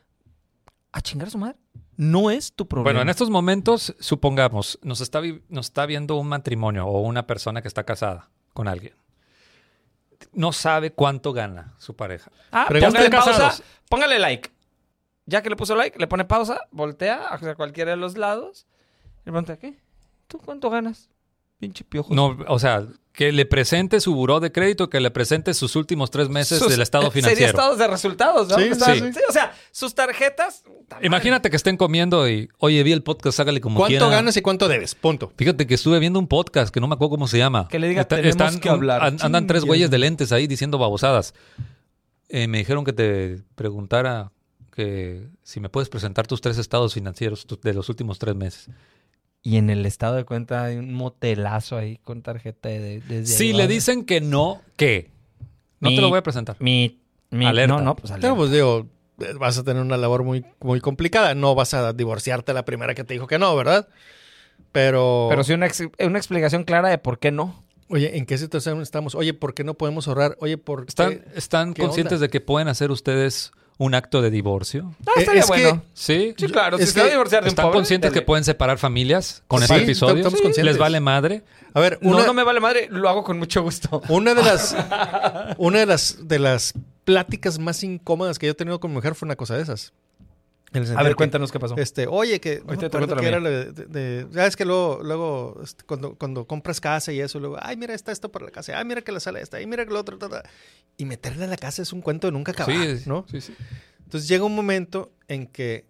A chingar a su madre. No es tu problema. Bueno, en estos momentos, supongamos, nos está viendo un matrimonio o una persona que está casada con alguien. No sabe cuánto gana su pareja. Póngale pausa, casados. póngale like. Ya que le puso like, le pone pausa, voltea hacia cualquiera de los lados. Y le pregunta, ¿qué? ¿Tú cuánto ganas? Pinche piojo. No, o sea, que le presente su buró de crédito, que le presente sus últimos 3 meses del estado Sería financiero. estados de resultados, ¿no? Sí, Sí, o sea, sus tarjetas... Imagínate que estén comiendo y, oye, vi el podcast, hágale como quiera. ¿Cuánto ganas y cuánto debes? Punto. Fíjate que estuve viendo un podcast que no me acuerdo cómo se llama. Que le diga, tenemos que hablar. Andan 3 Chingue. güeyes de lentes ahí diciendo babosadas. Me dijeron que te preguntara que si me puedes presentar tus 3 estados financieros de los últimos 3 meses. Y en el estado de cuenta hay un motelazo ahí con tarjeta desde Si ahí, le ¿vale? dicen que no, ¿qué? No te lo voy a presentar. Alerta. No, pues alerta. No, pues digo, vas a tener una labor muy, muy complicada. No vas a divorciarte a la primera que te dijo que no, ¿verdad? Pero Pero sí una explicación clara de por qué no. oye, ¿en qué situación estamos? Oye, ¿por qué no podemos ahorrar? Oye, ¿por qué? ¿Están ¿Qué conscientes onda? de que pueden hacer ustedes un acto de divorcio? Estaría es que- bueno. ¿Sí? Sí, claro. es Si se va a que divorciar de un ¿Están pobre, conscientes dale. que pueden separar familias con Sí, este episodio? estamos conscientes. ¿Les vale madre? A ver, No me vale madre. Lo hago con mucho gusto. una de las pláticas más incómodas que yo he tenido con mi mujer fue una cosa de esas. En el sentido A ver, que, cuéntanos qué pasó. Oye, que no me Ahorita te acuerdo cuento la qué era mía. ya es que luego cuando compras casa y eso, luego, ay, mira, está esto para la casa, ay, mira que la sala está, ay, mira que lo otro, y meterle a la casa es un cuento de nunca acabar, ¿no? Sí, sí. Entonces llega un momento en que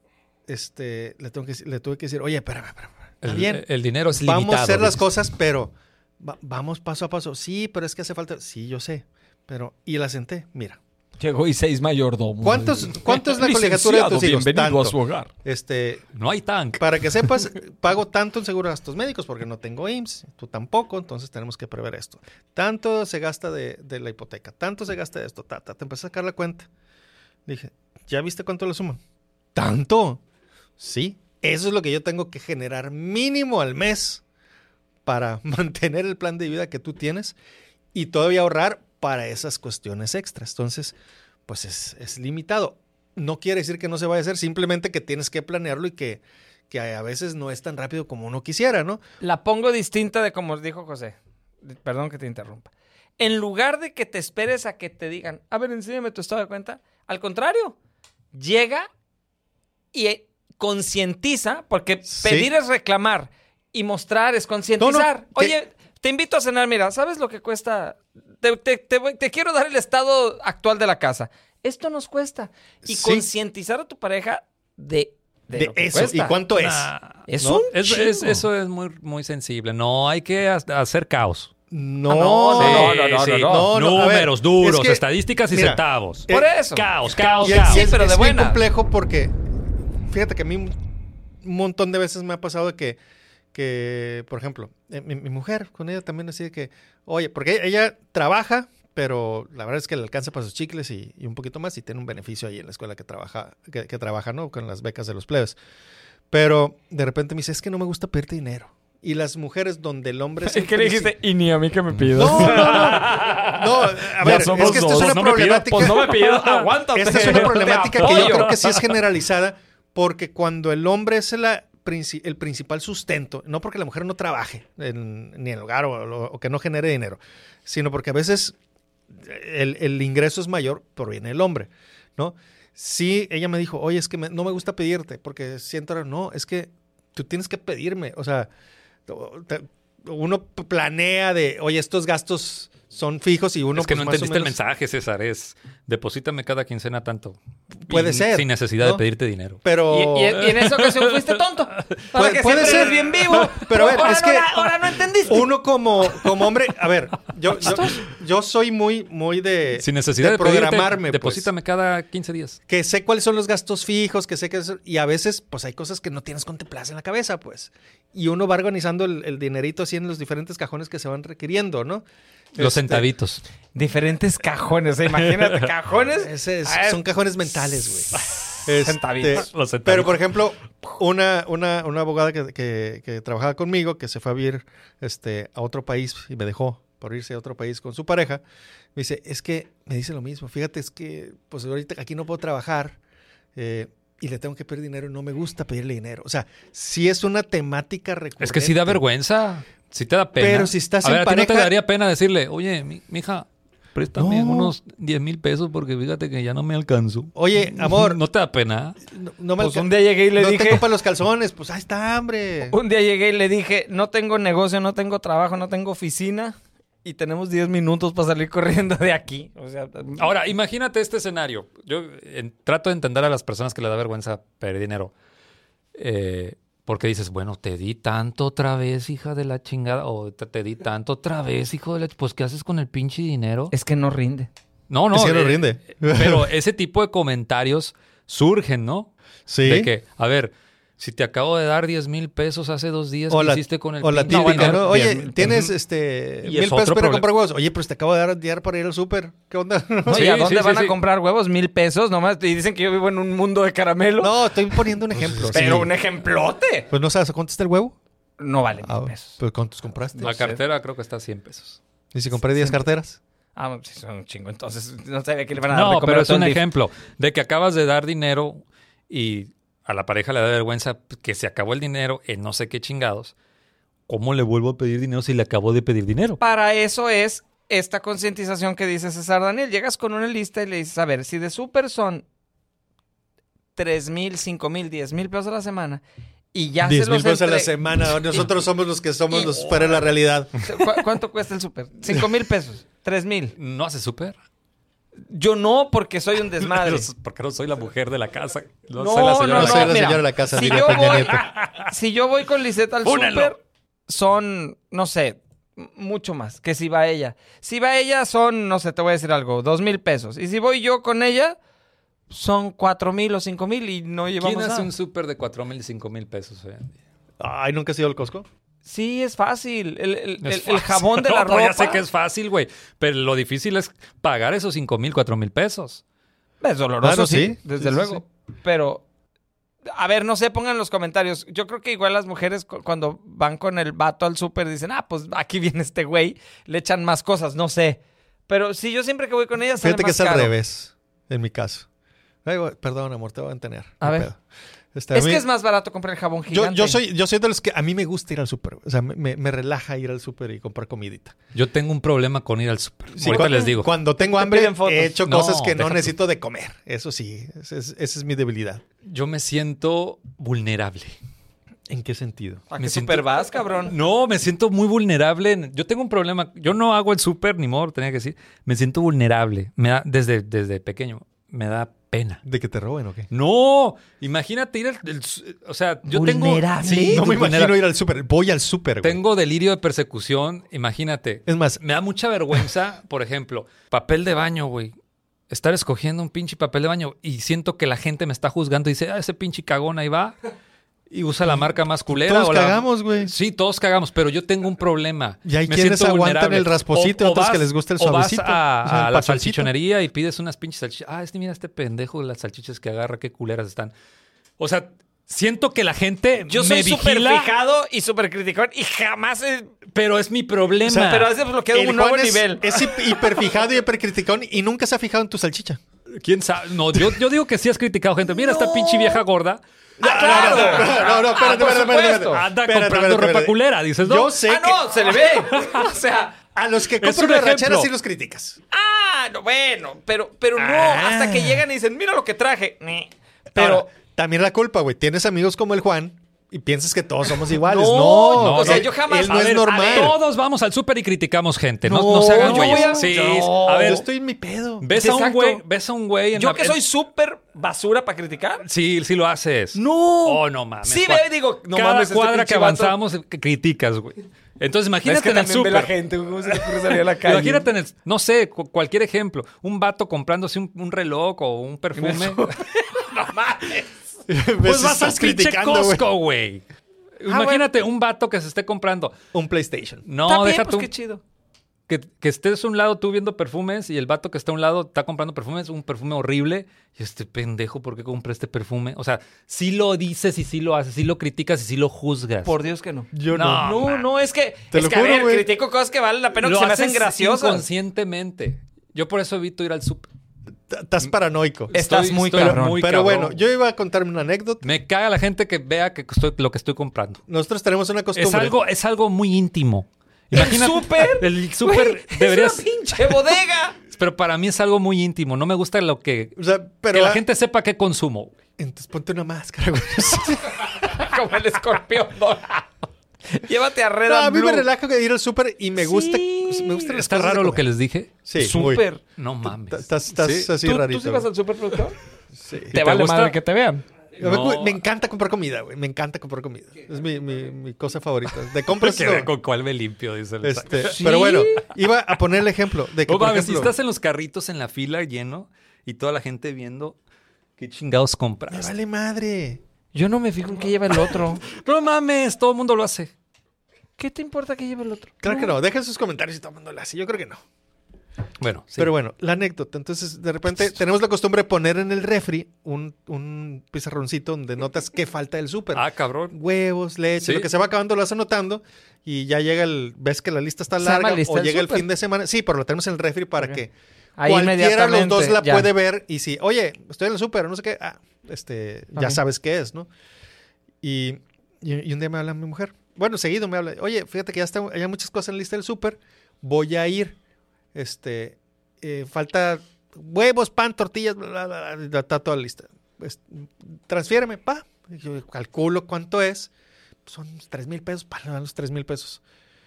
le tuve que decir, oye, espérame. Está bien, El dinero es limitado. vamos a hacer las dices. cosas, pero vamos paso a paso. Sí, pero es que hace falta. Sí, yo sé. Pero, y la senté, mira. Llegó y 6 mayordomos. ¿Cuánto es la colegiatura de tus hijos? Bienvenido Tanto. a su hogar. No hay tank. Para que sepas, pago tanto en seguro de gastos médicos porque no tengo IMSS, tú tampoco, entonces tenemos que prever esto. Tanto se gasta de la hipoteca, tanto se gasta de esto, te empecé a sacar la cuenta. Dije, ¿ya viste cuánto le suman? ¿Tanto? Sí, eso es lo que yo tengo que generar mínimo al mes para mantener el plan de vida que tú tienes y todavía ahorrar para esas cuestiones extras. Entonces, pues es limitado. No quiere decir que no se vaya a hacer, simplemente que tienes que planearlo y que a veces no es tan rápido como uno quisiera, ¿no? La pongo distinta de como dijo José. Perdón que te interrumpa. En lugar de que te esperes a que te digan, a ver, enséñame tu estado de cuenta. Al contrario, llega y concientiza, porque Sí. pedir es reclamar y mostrar es concientizar. No, Oye, te invito a cenar, mira, ¿sabes lo que cuesta? Te quiero dar el estado actual de la casa. Esto nos cuesta. Y Sí. concientizar a tu pareja de De lo que eso. cuesta. ¿Y cuánto es? Es ¿no? un Eso es muy, muy sensible. No hay que hacer caos. No, no, Sí, no. No, a ver, Números duros, es que, estadísticas y mira, centavos. Por eso. Caos. Y Sí, es, pero es de bien buena. complejo porque fíjate que a mí un montón de veces me ha pasado de que por ejemplo, mi mujer, con ella también así de que, oye, porque ella trabaja, pero la verdad es que le alcanza para sus chicles y un poquito más y tiene un beneficio ahí en la escuela que trabaja, ¿no? Con las becas de los plebes. Pero de repente me dice, es que no me gusta pedirte dinero. Y las mujeres donde el hombre es el ¿Qué le dijiste? Y ni a mí que me pidas. No, a ver, es somos que esto dos. es una Pues no me pidas, problemática. pues no me pidas, aguántate. Esta es una problemática que yo apoyo. creo que sí es generalizada porque cuando el hombre es el principal sustento, no porque la mujer no trabaje ni en el hogar o que no genere dinero, sino porque a veces el ingreso es mayor, proviene del hombre, ¿no? Sí, ella me dijo, oye, es que no me gusta pedirte porque siento, no, es que tú tienes que pedirme, o sea, uno planea de, oye, estos gastos son fijos y uno Es que pues, no más o entendiste el menos- mensaje, César. Es deposítame cada quincena tanto. Puede ser, Sin necesidad ¿no? de pedirte dinero. Pero Y en esa ocasión fuiste tonto. Para que Puede siempre ser. eres bien vivo. No, pero a ver, ahora, es que ahora no entendiste. uno como hombre, a ver, yo soy muy de, Sin necesidad de programarme, pedirte, pues, deposítame cada 15 días. que sé cuáles son los gastos fijos, que sé que y a veces pues hay cosas que no tienes contempladas en la cabeza, pues. Y uno va organizando el dinerito así en los diferentes cajones que se van requiriendo, ¿no? Los centavitos. Diferentes cajones. Imagínate, cajones. Son cajones mentales, güey. Centavitos. Los centavitos. Pero, por ejemplo, una abogada que trabajaba conmigo, que se fue a vivir a otro país y me dejó por irse a otro país con su pareja, me dice, es que me dice lo mismo. Fíjate, es que pues ahorita aquí no puedo trabajar y le tengo que pedir dinero y no me gusta pedirle dinero. O sea, sí es una temática recurrente. Es que sí da vergüenza. Sí te da pena. Pero si estás a en ver, ¿a ti no te pareja- daría pena decirle, oye, mija, préstame No. unos 10,000 pesos porque fíjate que ya no me alcanzo. Oye, amor, ¿No te da pena? no me Pues alca- un día llegué y le no dije... tengo para los calzones. Pues ahí está, hombre. Un día llegué y le dije, no tengo negocio, no tengo trabajo, no tengo oficina y tenemos 10 minutos para salir corriendo de aquí. O sea, Ahora, imagínate este escenario. Yo trato de entender a las personas que les da vergüenza perder dinero. Porque dices, bueno, te di tanto otra vez, hija de la chingada. O te di tanto otra vez, hijo de la... Pues, ¿qué haces con el pinche dinero? es que no rinde. No, Es que no rinde. Pero ese tipo de comentarios surgen, ¿no? Sí. De que, a ver, si te acabo de dar 10,000 pesos hace 2 días, O ¿qué la, hiciste con el o la pinche típica, dinero? ¿no? Oye, 10,000 tienes pesos. 1,000 1,000 pesos otro para problema. comprar huevos. Oye, pues te acabo de dar dinero para ir al súper. ¿Qué onda? No, Sí, ¿y a dónde sí, van sí, a sí. comprar huevos? 1,000 pesos nomás. Y dicen que yo vivo en un mundo de caramelo. No, estoy poniendo un ejemplo. Pero sí. un ejemplote. Pues no sabes cuánto está el huevo. No vale Ah, 1,000 pesos. pues ¿cuántos compraste? La cartera creo que está a 100 pesos. ¿Y si compré 10 carteras? Ah, sí, son un chingo. Entonces, no sabía que le van a dar de No, comer pero a es todo un el día. ejemplo de que acabas de dar dinero y a la pareja le da vergüenza que se acabó el dinero en no sé qué chingados. ¿Cómo le vuelvo a pedir dinero si le acabo de pedir dinero? Para eso es esta concientización que dice César Daniel. Llegas con una lista y le dices, a ver, si de súper son 3,000, 5,000, 10,000 pesos a la semana y ya 10 se mil los pesos a la entre- semana. Nosotros somos los que somos y- los fuera de la realidad. ¿Cuánto cuesta el súper? 5,000 pesos. 3,000. ¿No hace súper? Yo no, porque soy un desmadre. Porque no soy la mujer de la casa. No, soy la señora No de la soy casa. la mira, señora de la casa, si diría yo Peña voy- Nieto. Si yo voy con Lisette al Fúnenlo. súper, son, no sé, mucho más que si va ella. Si va ella son, no sé, te voy a decir algo, 2,000 pesos. Y si voy yo con ella, son 4,000 o 5,000 y no llevamos ¿Quién hace nada. un súper de 4,000 y 5,000 pesos hoy en día? Ay, ¿nunca has ido al Costco? Sí, es fácil. El Es el fácil. jabón de la No, ropa. ya sé que es fácil, güey. Pero lo difícil es pagar esos 5,000, 4,000 pesos. Es doloroso, Claro, sí, sí. desde Sí, sí, luego. Pero, a ver, no sé, pongan en los comentarios. Yo creo que igual las mujeres cuando van con el vato al súper dicen, ah, pues aquí viene este güey, le echan más cosas, no sé. Pero sí, yo siempre que voy con ella sale Fíjate que más es al caro. revés, en mi caso. Ay, güey, perdón, amor, te voy a entender. A No ver. pedo. A Es mí- que es más barato comprar el jabón yo, gigante. yo soy de los que a mí me gusta ir al súper. O sea, me relaja ir al súper y comprar comidita. Yo tengo un problema con ir al súper. Sí, Ahorita cu- les digo. Cuando tengo Te hambre, piden fotos. he hecho No, cosas que no deja tú. necesito de comer. Eso sí, esa es mi debilidad. Yo me siento vulnerable. ¿En qué sentido? ¿A me qué siento- súper vas, cabrón? No, me siento muy vulnerable. Yo tengo un problema. Yo no hago el súper, ni modo, tenía que decir. Me siento vulnerable. Me da, desde pequeño, me da pena. ¿De que te roben o qué? No, imagínate ir o sea, yo tengo... ¿Vulnerable? Sí, No me vulnerable. imagino ir al súper. Voy al súper, güey. Tengo delirio de persecución, imagínate. Es más, Me da mucha vergüenza, por ejemplo, papel de baño, güey. Estar escogiendo un pinche papel de baño y siento que la gente me está juzgando y dice, ah, ese pinche cagón ahí va y usa la marca más culera. todos o la- cagamos, güey. Sí, todos cagamos, pero yo tengo un problema. Y hay Me quienes siento aguantan vulnerable. el rasposito y otros que les gusta el o vas suavecito. a, O sea, el a la pachoncito. salchichonería y pides unas pinches salchichas. Ah, mira este pendejo de las salchichas que agarra, qué culeras están. O sea, siento que la gente Yo me soy súper vigila, fijado y súper criticón y jamás pero es mi problema. O sea, pero a veces lo queda El un nuevo Juan nivel. Es hiperfijado y hipercriticón y nunca se ha fijado en tu salchicha. ¿Quién sabe? No, yo digo que sí has criticado gente. Mira esta pinche vieja gorda. ¡Claro! No, espérate, por espérate. supuesto. Anda comprando ropa culera, dices, ¿no? Yo sé ¡Ah, que no! ¡Se le ve! O sea... a los que Es compran un una ejemplo. rachera sí los criticas. Ah, no, bueno, pero no, Ah. hasta que llegan y dicen, mira lo que traje. Pero Ahora, también la culpa, güey. Tienes amigos como el Juan y piensas que todos somos iguales. No, No, o sea, él- yo jamás- Él no a es ver, normal. Todos vamos al súper y criticamos gente. No, No, no se hagan yo güeyes. voy a- Sí, No, a ver, Yo estoy en mi pedo. ves a un Exacto. güey, ves a un güey en yo la- que soy súper basura para criticar. Sí, sí lo haces. No. Oh, no mames. Sí, Juan. veo y digo, no Cada mames, este cuadra que pinche vato. avanzamos criticas, güey. Entonces imagínate Es que en el también ve la súper. gente, ¿cómo se le ocurre salir a la calle? Imagínate en el, no sé, cualquier ejemplo. Un vato comprándose un reloj o un perfume. No mames. Pues vas al Estás pinche criticando, güey. Costco, güey. Imagínate un vato que se esté comprando. Un PlayStation. No, Está bien, deja pues tú. qué chido. Que estés a un lado tú viendo perfumes y el vato que está a un lado está comprando perfumes, un perfume horrible. Y este pendejo, ¿por qué compré este perfume? O sea, sí lo dices y sí lo haces, sí lo criticas y sí lo juzgas. Por Dios que no. Yo No. no. No, es que, Te es lo que a juro, ver, güey. critico cosas que valen la pena, que Lo se me hacen haces graciosas. inconscientemente. Yo por eso evito ir al súper. Estás paranoico. Estás muy cabrón. muy Pero cabrón. bueno, yo iba a contarme una anécdota. Me caga la gente que vea que lo que estoy comprando. Nosotros tenemos una costumbre. Es algo muy íntimo. ¿El Imagínate. súper? El súper deberías. ¡Es una pinche bodega! Pero para mí es algo muy íntimo. No me gusta lo que... O sea, pero que la gente sepa qué consumo. Entonces ponte una máscara, güey. Como el escorpión dorado. Llévate a Red No, a and mí me Blue. relaja ir al súper y me gusta. Me gusta las Está cosas de raro lo comer. que les dije. Sí, Súper. No mames. Estás Sí. así ¿Tú rarito. sí vas al superproductor? Sí. Te te vale gusta? madre que te vean. No. Me encanta comprar comida, güey. Me encanta comprar comida. Es mi cosa favorita. De compras. Que ver con cuál me limpio, dice el ¿Sí? Pero bueno, iba a poner el ejemplo de que, No por mames, si ejemplo, estás en los carritos en la fila lleno y toda la gente viendo qué chingados me compras. vale madre. Yo no me fijo en qué lleva el otro. No mames, todo el mundo lo hace. ¿Qué te importa que lleve el otro? Claro que no. Dejen sus comentarios y todo el mundo lo hace. Yo creo que no. Bueno, sí. Pero bueno, la anécdota. Entonces, de repente, tenemos la costumbre de poner en el refri un pizarroncito donde notas qué falta del súper. Ah, cabrón. Huevos, leche, Sí. lo que se va acabando lo vas anotando y ya llega ves que la lista está Se llama larga lista o del llega el súper. fin de semana. Sí, pero lo tenemos en el refri para Ok. que Ahí cualquiera de los dos la ya. puede ver y si, oye, estoy en el súper, no sé qué, ya Ok. sabes qué es, ¿no? Y un día me habla mi mujer. Bueno, seguido me habla, oye, fíjate que hay muchas cosas en la lista del súper, voy a ir, falta huevos, pan, tortillas, bla, bla, bla, está toda la lista. Transfiéreme, pa. Yo calculo cuánto es. Son 3,000 pesos, para los 3,000 pesos.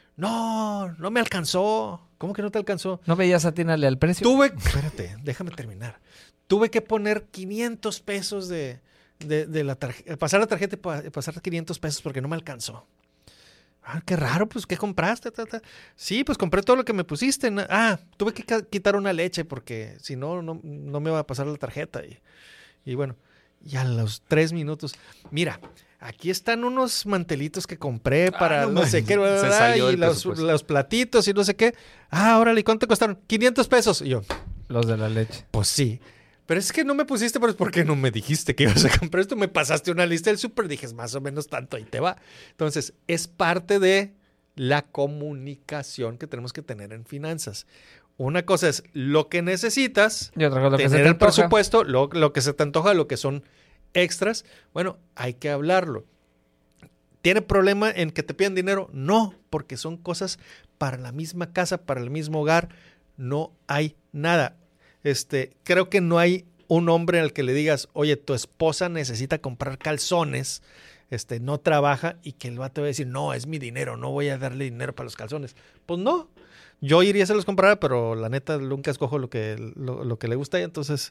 No me alcanzó. ¿Cómo que no te alcanzó? ¿No veías atínale al precio? Espérate, déjame terminar. Tuve que poner 500 pesos de la tarjeta, pasar la tarjeta y pasar 500 pesos porque no me alcanzó. Ah, qué raro, pues, ¿qué compraste? Sí, pues compré todo lo que me pusiste. Tuve que quitar una leche porque si no me va a pasar la tarjeta. Y bueno, y a los 3 minutos, mira, aquí están unos mantelitos que compré para no no sé manches. qué, bla, bla, Se bla, salió y del presupuesto. los platitos y no sé qué. Órale, ¿y cuánto costaron? 500 pesos. Y yo, Los de la leche. pues sí. Pero es que no me pusiste, pero es porque no me dijiste que ibas a comprar esto. Me pasaste una lista del súper, dije, más o menos tanto, ahí te va. Entonces, es parte de la comunicación que tenemos que tener en finanzas. Una cosa es lo que necesitas, Y otra cosa, lo que se tener te el antoja. presupuesto, lo que se te antoja, lo que son extras. Bueno, hay que hablarlo. ¿Tiene problema en que te pidan dinero? No, porque son cosas para la misma casa, para el mismo hogar. No hay nada. Creo que no hay un hombre al que le digas, oye, tu esposa necesita comprar calzones, no trabaja y que el vato va a decir, no, es mi dinero, no voy a darle dinero para los calzones. Pues no, yo iría a se los comprar, pero la neta nunca escojo lo que le gusta a ella, entonces,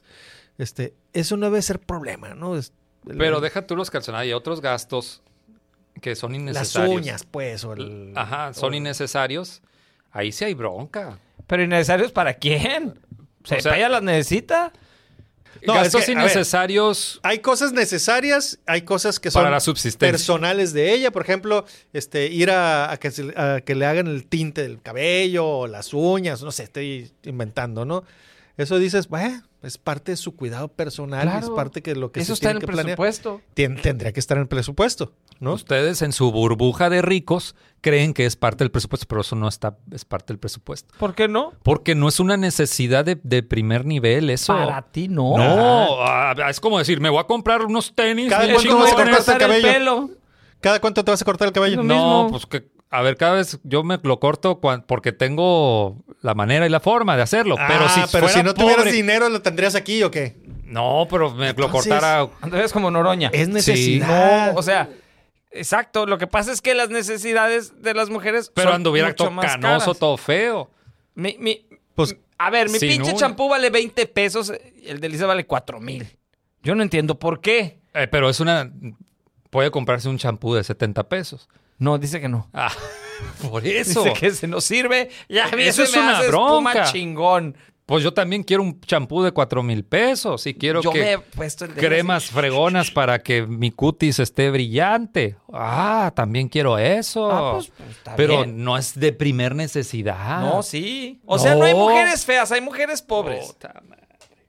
eso no debe ser problema, ¿no? Pero deja tú los calzones. Hay otros gastos que son las innecesarios. uñas, pues, Ajá, son innecesarios. Ahí sí hay bronca. ¿Pero innecesarios para quién? O sea, ¿Ella las necesita? No, gastos es que, a innecesarios Hay cosas necesarias, hay cosas que son para la subsistencia. personales de ella, por ejemplo, ir a que le hagan el tinte del cabello o las uñas, no sé, estoy inventando, ¿no? Eso dices, bueno, es parte de su cuidado personal, Claro. es parte de lo que Eso se está en tiene el que planear. presupuesto. Tendría que estar en el presupuesto, ¿no? Ustedes en su burbuja de ricos creen que es parte del presupuesto, pero eso no es parte del presupuesto. ¿Por qué no? Porque no es una necesidad de primer nivel eso. Para ti no. No, es como decir, me voy a comprar unos tenis. Cada bien cuánto chingones. vas a cortarte el cabello. pelo. ¿Cada cuánto te vas a cortar el cabello? Lo No, mismo. pues que, a ver, cada vez yo me lo corto porque tengo la manera y la forma de hacerlo. Pero si fuera no pobre, tuvieras dinero, ¿lo tendrías aquí o qué? No, pero me lo Entonces, cortara. Andrés como Noroña. Es necesidad. No, o sea, exacto. Lo que pasa es que las necesidades de las mujeres Pero son anduviera mucho todo más canoso, caras. todo feo. Pues, A ver, mi Sin pinche una. champú vale 20 pesos. El de Lisa vale 4,000. Yo no entiendo por qué. Pero puede comprarse un champú de 70 pesos. No, dice que no. Ah, por eso. Dice que se nos sirve. Ya a mí Eso ese es me una hace bronca. espuma chingón. Pues yo también quiero un champú de 4,000 pesos y quiero Yo me que he puesto el de cremas fregonas para que mi cutis esté brillante. También quiero eso. pues, está Pero bien. no es de primer necesidad. No, sí. O sea, no hay mujeres feas, hay mujeres pobres. Puta madre.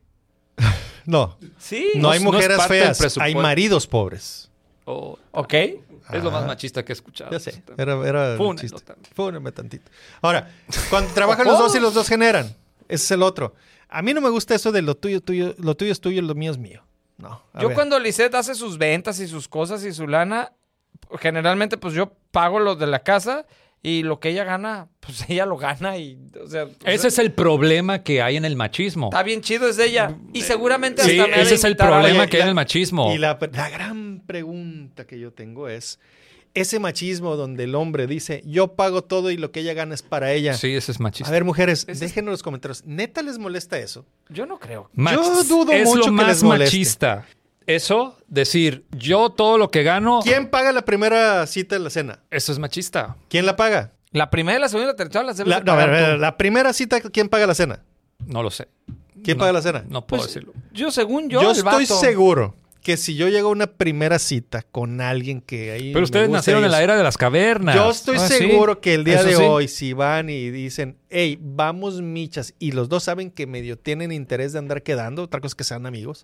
no. Sí. No hay no es mujeres parte del feas, hay presupuesto. maridos pobres. Oh, Ok. es lo más machista que he escuchado. Ya sé, era Fúnenlo un chiste. también. Fúnenme tantito. Ahora, cuando trabajan los dos y los dos generan, ese es el otro. A mí no me gusta eso de lo tuyo es tuyo, lo mío es mío. No. a Yo ver. cuando Lisette hace sus ventas y sus cosas y su lana, generalmente pues yo pago lo de la casa Y lo que ella gana, pues ella lo gana y, Ese es el problema que hay en el machismo. está bien chido, es de ella. Y seguramente Sí, hasta me ha de ese es el invitar a- problema Oye, que hay en el machismo. Y la gran pregunta que yo tengo es, ese machismo donde el hombre dice, yo pago todo y lo que ella gana es para ella. Sí, ese es machista. A ver, mujeres, déjenos en los comentarios. ¿Neta les molesta eso? Yo no creo. yo dudo es mucho lo que más les moleste. machista. Eso, decir, yo todo lo que gano, ¿Quién paga la primera cita de la cena? eso es machista. ¿Quién la paga? La primera, la segunda y la tercera las debes de No, a ver, pagar tú. la primera cita, ¿quién paga la cena? No lo sé. ¿Quién No, paga la cena? No puedo Pues, decirlo. Yo, según yo, Yo el estoy vato- seguro que si yo llego a una primera cita con alguien que ahí Pero me ustedes gusta nacieron y en la eso, era de las cavernas. yo estoy Ah, sí. seguro que el día Eso de sí. hoy, si van y dicen, hey, vamos michas, y los dos saben que medio tienen interés de andar quedando, otra cosa es que sean amigos,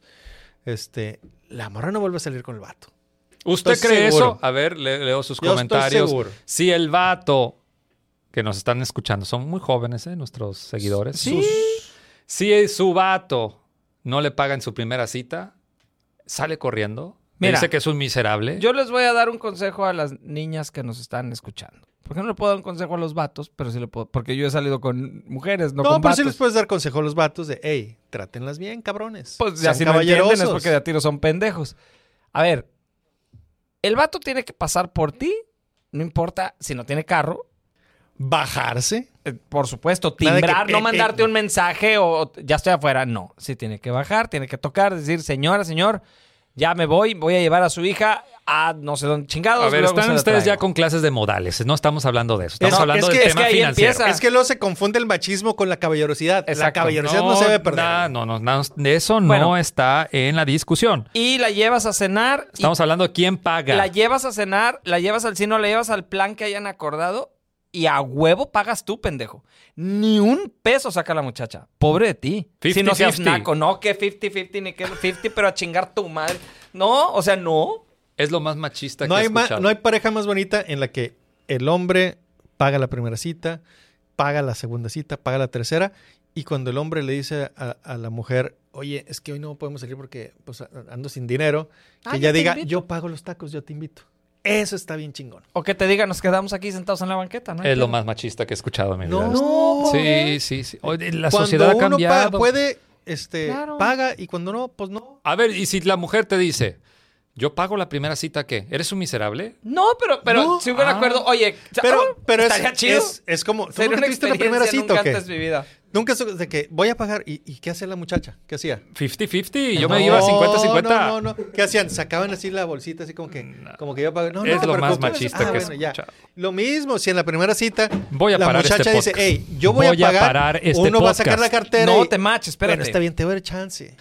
la morra no vuelve a salir con el vato. ¿Usted Estoy cree seguro. eso? A ver, leo sus Yo comentarios. estoy seguro. Si el vato que nos están escuchando, son muy jóvenes, nuestros seguidores. Sí. Si su vato no le paga en su primera cita, sale corriendo. Le Mira, dice que es un miserable. Yo les voy a dar un consejo a las niñas que nos están escuchando. Porque no le puedo dar un consejo a los vatos, pero sí le puedo. Porque yo he salido con mujeres, no No, con pero vatos. sí les puedes dar consejo a los vatos de, hey, trátenlas bien, cabrones. Pues ya Sean si no entienden es caballerosos. porque de a tiro son pendejos. A ver, el vato tiene que pasar por ti, no importa si no tiene carro. Bajarse. Por supuesto, Nada de que, timbrar, no mandarte un mensaje o ya estoy afuera. No, sí tiene que bajar, tiene que tocar, decir, señora, señor, ya me voy a llevar a su hija a no sé dónde chingados. A ver, luego se están la ustedes ya traigo. con clases de modales. No estamos hablando de eso. Estamos No, hablando es del que- es tema que ahí financiero. empieza. Es que luego se confunde el machismo con la caballerosidad. La Exacto. caballerosidad no, se debe perder. No, de eso no Bueno. está en la discusión. Y la llevas a cenar. y Estamos hablando de quién paga. la llevas a cenar, la llevas al cine o la llevas al plan que hayan acordado y a huevo pagas tú, pendejo. Ni un peso saca la muchacha. Pobre de ti. 50-50. Si no seas naco. No, que 50-50 ni que 50, pero a chingar tu madre. No, o sea, no. Es lo más machista No que he hay, escuchado. no hay pareja más bonita en la que el hombre paga la primera cita, paga la segunda cita, paga la tercera, y cuando el hombre le dice a la mujer, oye, es que hoy no podemos salir porque pues, ando sin dinero, que Ah, ella yo te diga, invito. yo pago los tacos, yo te invito. Eso está bien chingón. O que te diga, nos quedamos aquí sentados en la banqueta, ¿no? Es lo más machista que he escuchado en mi vida. No, Sí. Oye, la cuando sociedad ha uno cambiado. puede, Claro. paga, y cuando no, pues no. A ver, y si la mujer te dice, yo pago la primera cita, ¿qué? ¿Eres un miserable? No, pero No. si hubiera acuerdo, oye, Pero estaría chido. es como, ¿tú Sería nunca una tuviste la primera experiencia cita o nunca qué? antes vivida. Nunca de que voy a pagar, ¿y qué hacía la muchacha? ¿Qué hacía? 50-50. Yo No, me iba 50-50. No. ¿Qué hacían? Sacaban así la bolsita, así como que iba a pagar. No, Es lo pero más ¿cómo tú machista haces? que he bueno, ya. escuchado. Lo mismo, si en la primera cita Voy a la parar muchacha este dice, podcast. hey, yo voy a pagar, este uno va a sacar la podcast. cartera No y- te maches, espérate. Bueno, está bien, te voy a dar chance.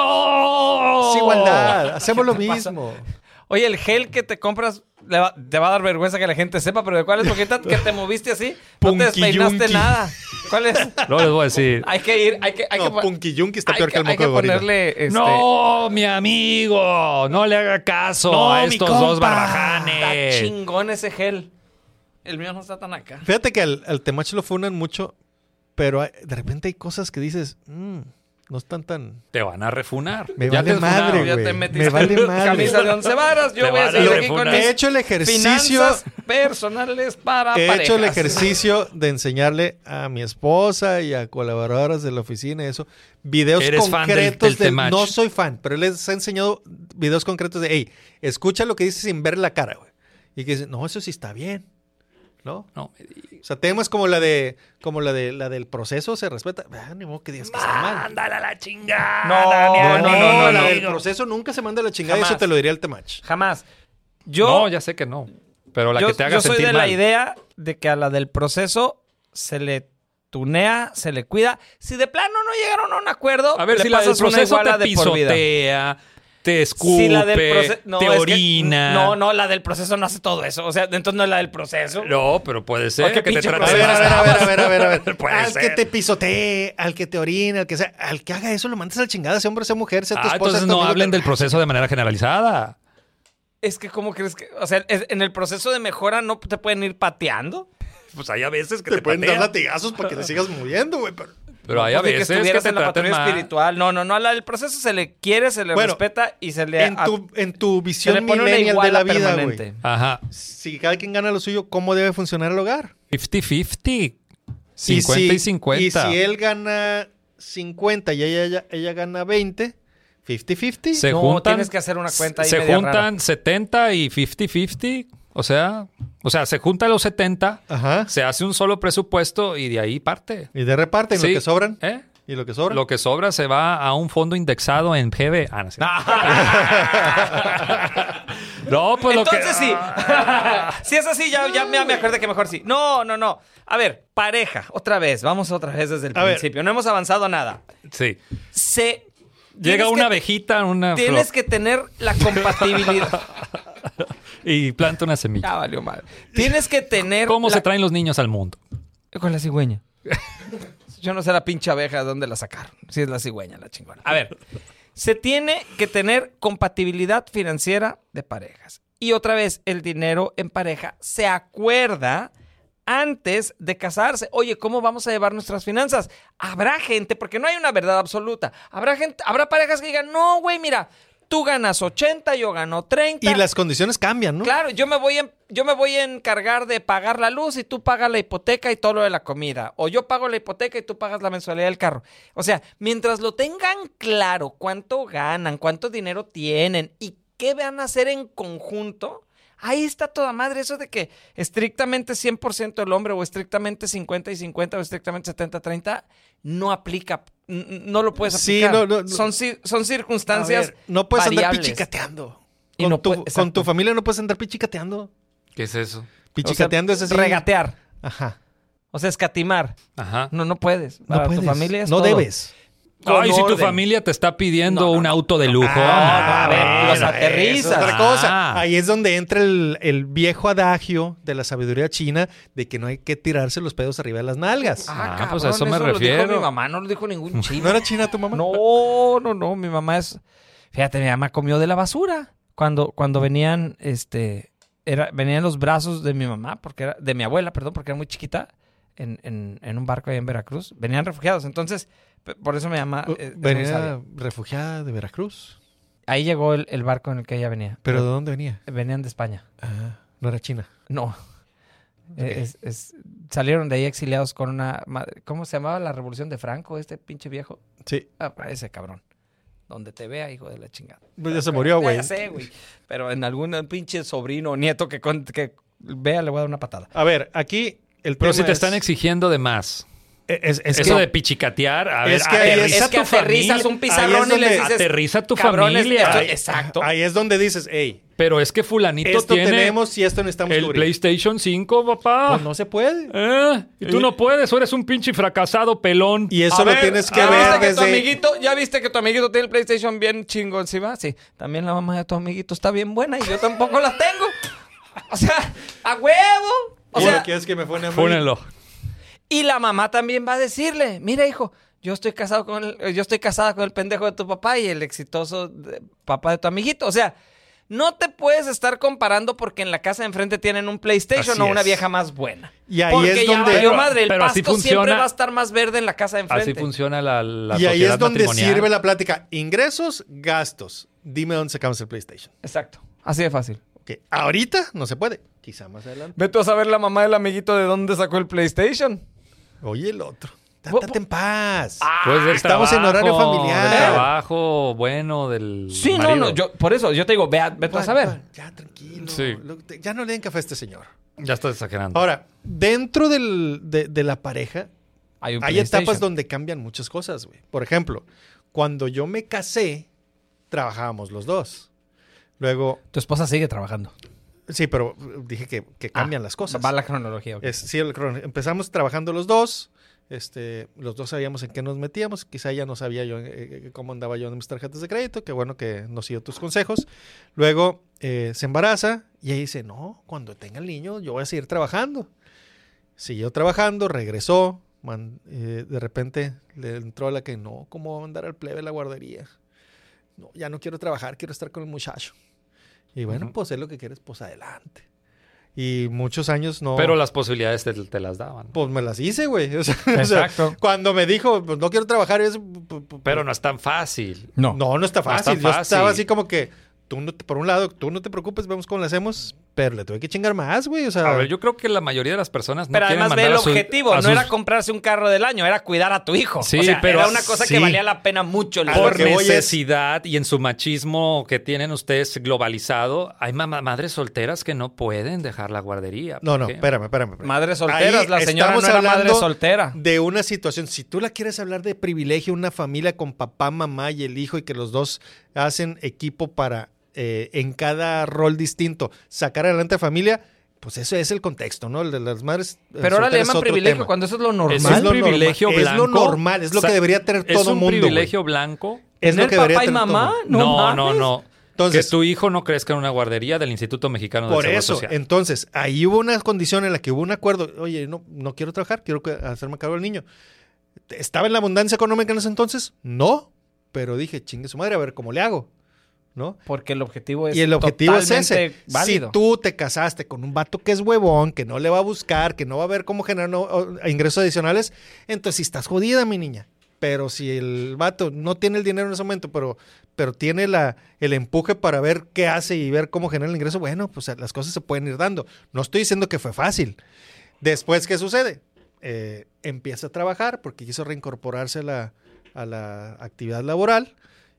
¡No! Es igualdad, hacemos lo ¿Qué pasa? mismo. Oye, el gel que te compras te va a dar vergüenza que la gente sepa, pero ¿de cuál es? Porque que te moviste así, no te despeinaste Punky-yunky. nada. ¿Cuál es? Luego les voy a decir. Hay que ir, hay que No, Punky Yunky está hay peor que el hay moco de gorila. ponerle No, mi amigo, no le haga caso No, a mi estos compa. dos Está barbajanes. chingón ese gel. El mío no está tan acá. Fíjate que al Temacho lo funan mucho, pero de repente hay cosas que dices, no están tan... Te van a refunar. Me Ya vale te madre, funaron. Ya güey. te metiste Me vale madre. camisa de 11 varas. Yo Te voy a van a seguir aquí refunar. con He mis hecho el ejercicio... finanzas personales para He parejas. hecho el ejercicio de enseñarle a mi esposa y a colaboradoras de la oficina y eso, videos ¿Eres fan concretos del Temach? No soy fan, pero les he enseñado videos concretos de, hey, escucha lo que dice sin ver la cara, güey. Y que dicen, no, eso sí está bien, ¿no? No, O sea, temas como la del proceso se respeta. Ni modo que digas que está mal. mándala a la chingada. No, la del amigo. proceso nunca se manda a la chingada y Jamás. eso te lo diría el Temach. Jamás. No, ya sé que no. Pero la que te haga yo soy sentir de mal. la idea de que a la del proceso se le tunea, se le cuida. Si de plano no llegaron a un acuerdo, A ver, le si la del pasas una proceso iguala te de por vida. pisotea, te escupe, Si la del proceso no, te es que- orina. no, la del proceso no hace todo eso. O sea, entonces no es la del proceso. No, pero puede ser Oh, qué que te pinche trate A proceso. ver, a ver. Puede Al ser. que te pisotee, al que te orine, al que sea, al que haga eso lo mandas a la chingada, sea hombre, sea mujer, sea tu esposa. Entonces sea tu no amigo, hablen te- del proceso de manera generalizada. Es que, ¿cómo crees que...? O sea, en el proceso de mejora no te pueden ir pateando. Pues hay a veces que Te pueden dar latigazos para que te sigas moviendo, güey. Pero... Pero hay a Pues, ni veces que estuvieras te en la traten patrulla mal. espiritual. No. El proceso se le quiere, se le Bueno, respeta y se le... En tu se visión le pone una millennial de iguala la vida, permanente. güey. Ajá. Si cada quien gana lo suyo, ¿cómo debe funcionar el hogar? 50-50. 50 y 50. Y si él gana 50 y ella gana 20, 50-50. Se No, juntan, tienes que hacer una cuenta ahí Se media juntan rara. 70 y 50-50. O sea, se juntan los 70, Ajá. se hace un solo presupuesto y de ahí parte. Y de reparten Sí. lo que sobran. ¿Eh? ¿Y lo que sobra? Lo que sobra se va a un fondo indexado en GB. Ah, no sé. No, pues Entonces lo que... sí. Si es así, ya me acordé que mejor sí. No. A ver, pareja. Otra vez. Vamos otra vez desde el A ver. principio. No hemos avanzado nada. Sí. Tienes Llega una que- abejita, una Tienes flor, que tener la compatibilidad. y planta una semilla. Ya valió mal. Tienes que tener... ¿Cómo la- se traen los niños al mundo? Con la cigüeña. Yo no sé la pinche abeja de dónde la sacaron. Si es la cigüeña, la chingona. A ver, se tiene que tener compatibilidad financiera de parejas. Y otra vez, el dinero en pareja se acuerda antes de casarse. Oye, ¿cómo vamos a llevar nuestras finanzas? Habrá gente, porque no hay una verdad absoluta. Habrá parejas que digan, no, güey, mira, tú ganas 80, yo gano 30. Y las condiciones cambian, ¿no? Claro, yo me voy a encargar de pagar la luz y tú pagas la hipoteca y todo lo de la comida. O yo pago la hipoteca y tú pagas la mensualidad del carro. O sea, mientras lo tengan claro cuánto ganan, cuánto dinero tienen y qué van a hacer en conjunto, ahí está toda madre. Eso de que estrictamente 100% el hombre o estrictamente 50 y 50 o estrictamente 70-30 no aplica. No lo puedes Sí, aplicar. no. Son A circunstancias ver, no puedes andar variables. pichicateando. Y Con, no tu, puede- con exacto. tu familia no puedes andar pichicateando. ¿Qué es eso? Pichicateando O sea, es así. regatear. Ajá. O sea, escatimar. Ajá. No puedes. No Para puedes. tu familia es no todo. debes. Con Ay, si tu orden. familia te está pidiendo un auto de lujo. a ver, los Bueno, aterrizas. es otra cosa. Ah. Ahí es donde entra el viejo adagio de la sabiduría china de que no hay que tirarse los pedos arriba de las nalgas. Ah, pues a eso me Lo dijo refiero. mi mamá, no lo dijo ningún chino. ¿No era china tu mamá? No. Mi mamá es... Fíjate, mi mamá comió de la basura. Cuando venían, venían los brazos de mi mamá, de mi abuela, perdón, porque era muy chiquita, en un barco ahí en Veracruz. Venían refugiados. Entonces, por eso mi mamá... es muy Venía sabia. refugiada de Veracruz. Ahí llegó el barco en el que ella venía. ¿Pero de dónde venía? Venían de España. Ah, no era china. No. Ok. Salieron de ahí exiliados con una... ¿Cómo se llamaba la revolución de Franco, este pinche viejo? Sí. Ah, ese cabrón. Donde te vea, hijo de la chingada. Pues ya se murió, güey. Ya sé, güey. Pero en algún pinche sobrino o nieto que vea, le voy a dar una patada. A ver, aquí el Pero tema si te es- están exigiendo de más. Es Eso que de pichicatear, a ver, Es que ahí aterriza Es que tu aterrizas familia. un pizarrón ahí es y les donde dices... Aterriza tu cabrones, familia. esto- Ay, exacto. ahí es donde dices, hey, Pero es que fulanito esto tiene tenemos y esto necesitamos el cubrir. PlayStation 5, papá. Pues no se puede. Y tú no puedes, o eres un pinche fracasado pelón. Y eso A lo ver, tienes que ¿ya ver viste que tu desde... amiguito, ¿ya viste que tu amiguito tiene el PlayStation bien chingo encima? Sí. También la mamá de tu amiguito está bien buena y yo tampoco la tengo. O sea, ¡a huevo! O sea, ¿quieres que me fuene a mí? Fúnenlo. y la mamá también va a decirle, mira, hijo, yo estoy casada con el pendejo de tu papá y el exitoso papá de tu amiguito. O sea, no te puedes estar comparando porque en la casa de enfrente tienen un PlayStation Así o una es. vieja más buena. Y ahí porque es ya donde... valió madre, el pero así pasto siempre funciona. va a estar más verde en la casa de enfrente. Así funciona la Y ahí sociedad es donde matrimonial. sirve la plática. Ingresos, gastos. Dime dónde sacamos el PlayStation. Exacto. Así de fácil. Que ahorita no se puede. Quizá más adelante. Ve tú a saber la mamá del amiguito de dónde sacó el PlayStation. Oye, el otro. Date en paz. Pues del Estamos en horario familiar. Del trabajo bueno del Sí, marido. por eso yo te digo, ve tú a saber. Juan, ya, tranquilo. Sí. Ya no le den café a este señor. Ya estás exagerando. Ahora, dentro de la pareja, Hay un hay PlayStation. etapas donde cambian muchas cosas, güey. Por ejemplo, cuando yo me casé, trabajábamos los dos. Luego, Tu esposa sigue trabajando. sí, pero dije que cambian las cosas. Va la cronología. ok. Sí, empezamos trabajando los dos. Los dos sabíamos en qué nos metíamos. Quizá ella no sabía yo cómo andaba yo en mis tarjetas de crédito. Qué bueno que nos siguió tus consejos. Luego se embaraza y ella dice, no, cuando tenga el niño yo voy a seguir trabajando. Siguió trabajando, regresó. De repente le entró a la que no, ¿cómo va a mandar al plebe a la guardería? No, ya no quiero trabajar, quiero estar con el muchacho. Y bueno, pues es lo que quieres, pues adelante. y muchos años no... Pero las posibilidades te las daban. Pues me las hice, güey. O sea, Exacto. cuando me dijo, pues no quiero trabajar, Pero no es tan fácil. no está No es tan fácil. Yo fácil. estaba así como que, por un lado, tú no te preocupes, vemos cómo lo hacemos, pero le tuve que chingar más, güey. O sea, A ver, yo creo que la mayoría de las personas no Pero quieren además ve mandar el a su- objetivo, a no sus- era comprarse un carro del año, era cuidar a tu hijo. Sí, o sea, pero era una cosa sí. que valía la pena mucho. el A lo Por que esfuerzo. voy es- necesidad y en su machismo que tienen ustedes globalizado, hay madres solteras que no pueden dejar la guardería. no, ¿Por qué? espérame. Madres solteras, Ahí la señora no estamos era madre hablando soltera. de una situación. Si tú la quieres hablar de privilegio, una familia con papá, mamá y el hijo y que los dos hacen equipo para en cada rol distinto sacar adelante a familia, pues eso es el contexto, ¿no? El de las madres. Pero ahora le solteras es llaman otro privilegio tema. cuando eso es lo normal. Es Es un lo privilegio normal, blanco. es lo normal, es lo que debería tener todo ¿Es un mundo, privilegio blanco? Es lo ¿Tener que debería papá y tener todo mamá? mundo. No. mames. Entonces, que tu hijo no crezca en una guardería del Instituto Mexicano del por Seguro eso, Social. entonces, ahí hubo una condición en la que hubo un acuerdo. Oye, no quiero trabajar, quiero hacerme cargo del niño. ¿Estaba en la abundancia económica en ese entonces? No, pero dije, chingue su madre, a ver cómo le hago, ¿no? Porque el objetivo es Y el objetivo es totalmente ese. válido. Si tú te casaste con un vato que es huevón, que no le va a buscar, que no va a ver cómo generar ingresos adicionales, entonces sí estás jodida, mi niña. Pero si el vato no tiene el dinero en ese momento, pero tiene el empuje para ver qué hace y ver cómo genera el ingreso, bueno, pues las cosas se pueden ir dando. No estoy diciendo que fue fácil. Después, ¿qué sucede? Empieza a trabajar porque quiso reincorporarse a la actividad laboral.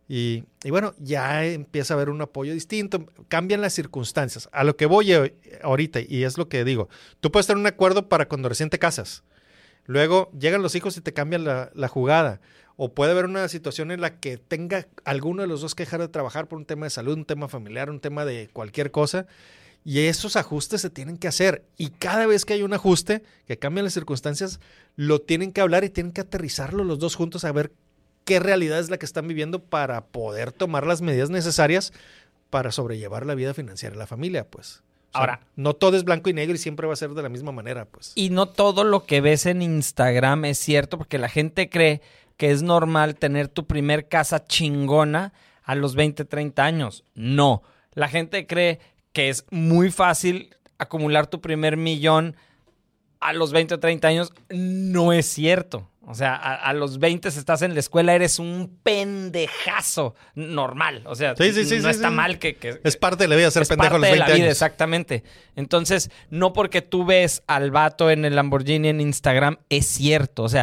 Y bueno, ya empieza a haber un apoyo distinto, cambian las circunstancias. A lo que voy ahorita, y es lo que digo, tú puedes tener un acuerdo para cuando recién te casas. Luego llegan los hijos y te cambian la jugada. O puede haber una situación en la que tenga alguno de los dos que dejar de trabajar por un tema de salud, un tema familiar, un tema de cualquier cosa. Y esos ajustes se tienen que hacer. Y cada vez que hay un ajuste, que cambian las circunstancias, lo tienen que hablar y tienen que aterrizarlo los dos juntos a ver qué realidad es la que están viviendo para poder tomar las medidas necesarias para sobrellevar la vida financiera de la familia, pues. O sea, Ahora, no todo es blanco y negro y siempre va a ser de la misma manera, pues. y no todo lo que ves en Instagram es cierto, porque la gente cree que es normal tener tu primer casa chingona a los 20, 30 años. No. La gente cree que es muy fácil acumular tu primer millón a los 20 o 30 años. No es cierto. O sea, a los 20 si estás en la escuela eres un pendejazo normal. O sea, Sí, no está mal que es parte de la vida ser es pendejo a parte los de 20 la vida, años. exactamente. Entonces, no porque tú ves al vato en el Lamborghini en Instagram, es cierto. O sea,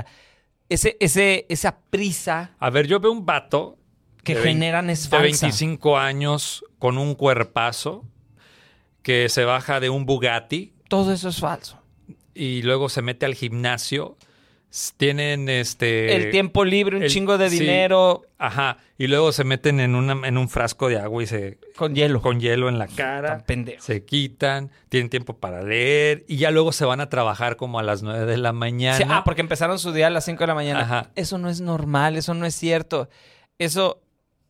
esa prisa A ver, yo veo un vato que de generan es de falsa. 25 años con un cuerpazo que se baja de un Bugatti Todo eso es falso. y luego se mete al gimnasio. Tienen El tiempo libre, un el- chingo de sí. dinero Ajá. Y luego se meten en un frasco de agua y con hielo. con hielo en la cara. Tan pendejo. Se quitan, tienen tiempo para leer y ya luego se van a trabajar como a las 9 de la mañana. Sí, porque empezaron su día a las 5 de la mañana. Ajá. Eso no es normal, eso no es cierto. Eso